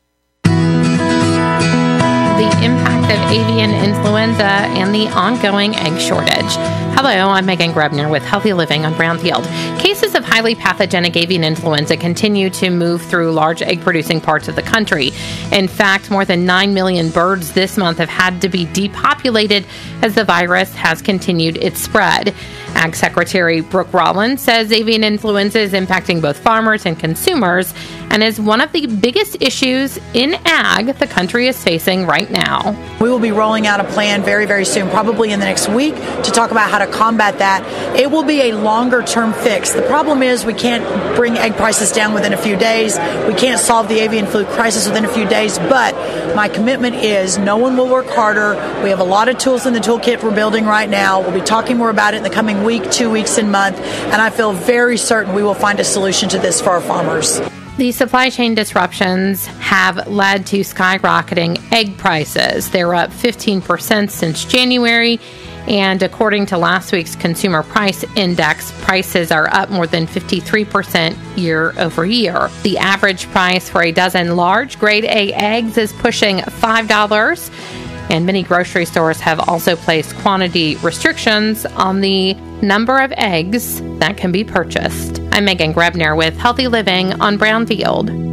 The impact of avian influenza and the ongoing egg shortage. Hello, I'm Megan Grebner with Healthy Living on Brownfield. Cases of highly pathogenic avian influenza continue to move through large egg-producing parts of the country. In fact, more than nine million birds this month have had to be depopulated as the virus has continued its spread. Ag Secretary Brooke Rollins says avian influenza is impacting both farmers and consumers and is one of the biggest issues in ag the country is facing right now. We will be rolling out a plan very, very soon, probably in the next week, to talk about how to to combat that. It will be a longer term fix. The problem is we can't bring egg prices down within a few days. We can't solve the avian flu crisis within a few days, but my commitment is no one will work harder. We have a lot of tools in the toolkit we're building right now. We'll be talking more about it in the coming week, two weeks, and month, and I feel very certain we will find a solution to this for our farmers. The supply chain disruptions have led to skyrocketing egg prices. They're up fifteen percent since January, and according to last week's Consumer Price Index, prices are up more than fifty-three percent year over year. The average price for a dozen large grade A eggs is pushing five dollars, and many grocery stores have also placed quantity restrictions on the number of eggs that can be purchased. I'm Megan Grebner with Healthy Living on Brownfield.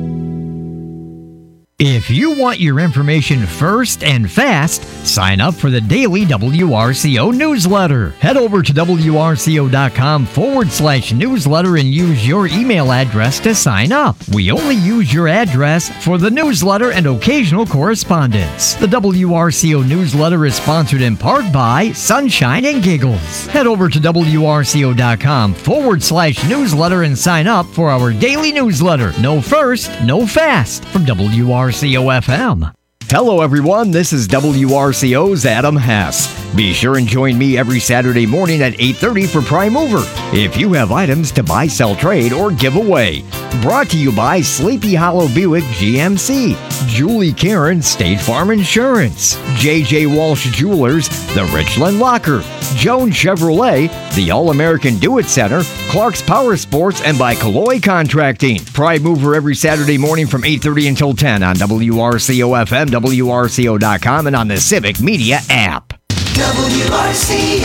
If you want your information first and fast, sign up for the daily W R C O newsletter. Head over to WRCO.com forward slash newsletter and use your email address to sign up. We only use your address for the newsletter and occasional correspondence. The W R C O newsletter is sponsored in part by Sunshine and Giggles. Head over to WRCO.com forward slash newsletter and sign up for our daily newsletter. No first, no fast from W R C O F M. Hello everyone, this is W R C O's Adam Hess. Be sure and join me every Saturday morning at eight thirty for Prime Mover. If you have items to buy, sell, trade, or give away. Brought to you by Sleepy Hollow Buick G M C, Julie Karen State Farm Insurance, J J Walsh Jewelers, The Richland Locker, Jones Chevrolet, the All-American Do-It Center, Clark's Power Sports, and by Calloy Contracting. Prime Mover every Saturday morning from eight thirty until ten on W R C O F M, W R C O dot com, and on the Civic Media app. W R C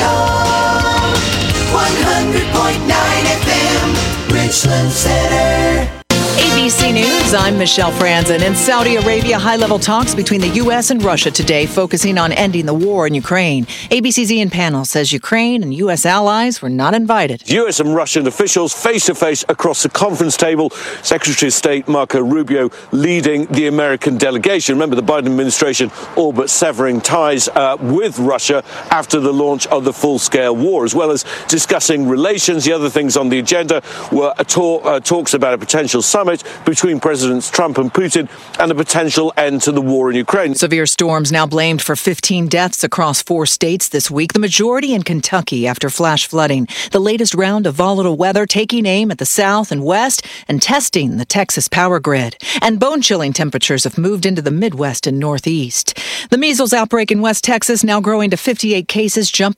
O one hundred point nine F M, Richland Center. A B C News, I'm Michelle Franzen. In Saudi Arabia, high-level talks between the U S and Russia today focusing on ending the war in Ukraine. A B C's Ian Pannell says Ukraine and U S allies were not invited. U S and Russian officials face-to-face across the conference table. Secretary of State Marco Rubio leading the American delegation. Remember, the Biden administration all but severing ties uh, with Russia after the launch of the full-scale war, as well as discussing relations. The other things on the agenda were a talk, uh, talks about a potential summit between Presidents Trump and Putin and a potential end to the war in Ukraine. Severe storms now blamed for fifteen deaths across four states this week, the majority in Kentucky after flash flooding. The latest round of volatile weather taking aim at the south and west and testing the Texas power grid. And bone-chilling temperatures have moved into the Midwest and Northeast. The measles outbreak in West Texas now growing to fifty-eight cases, jumping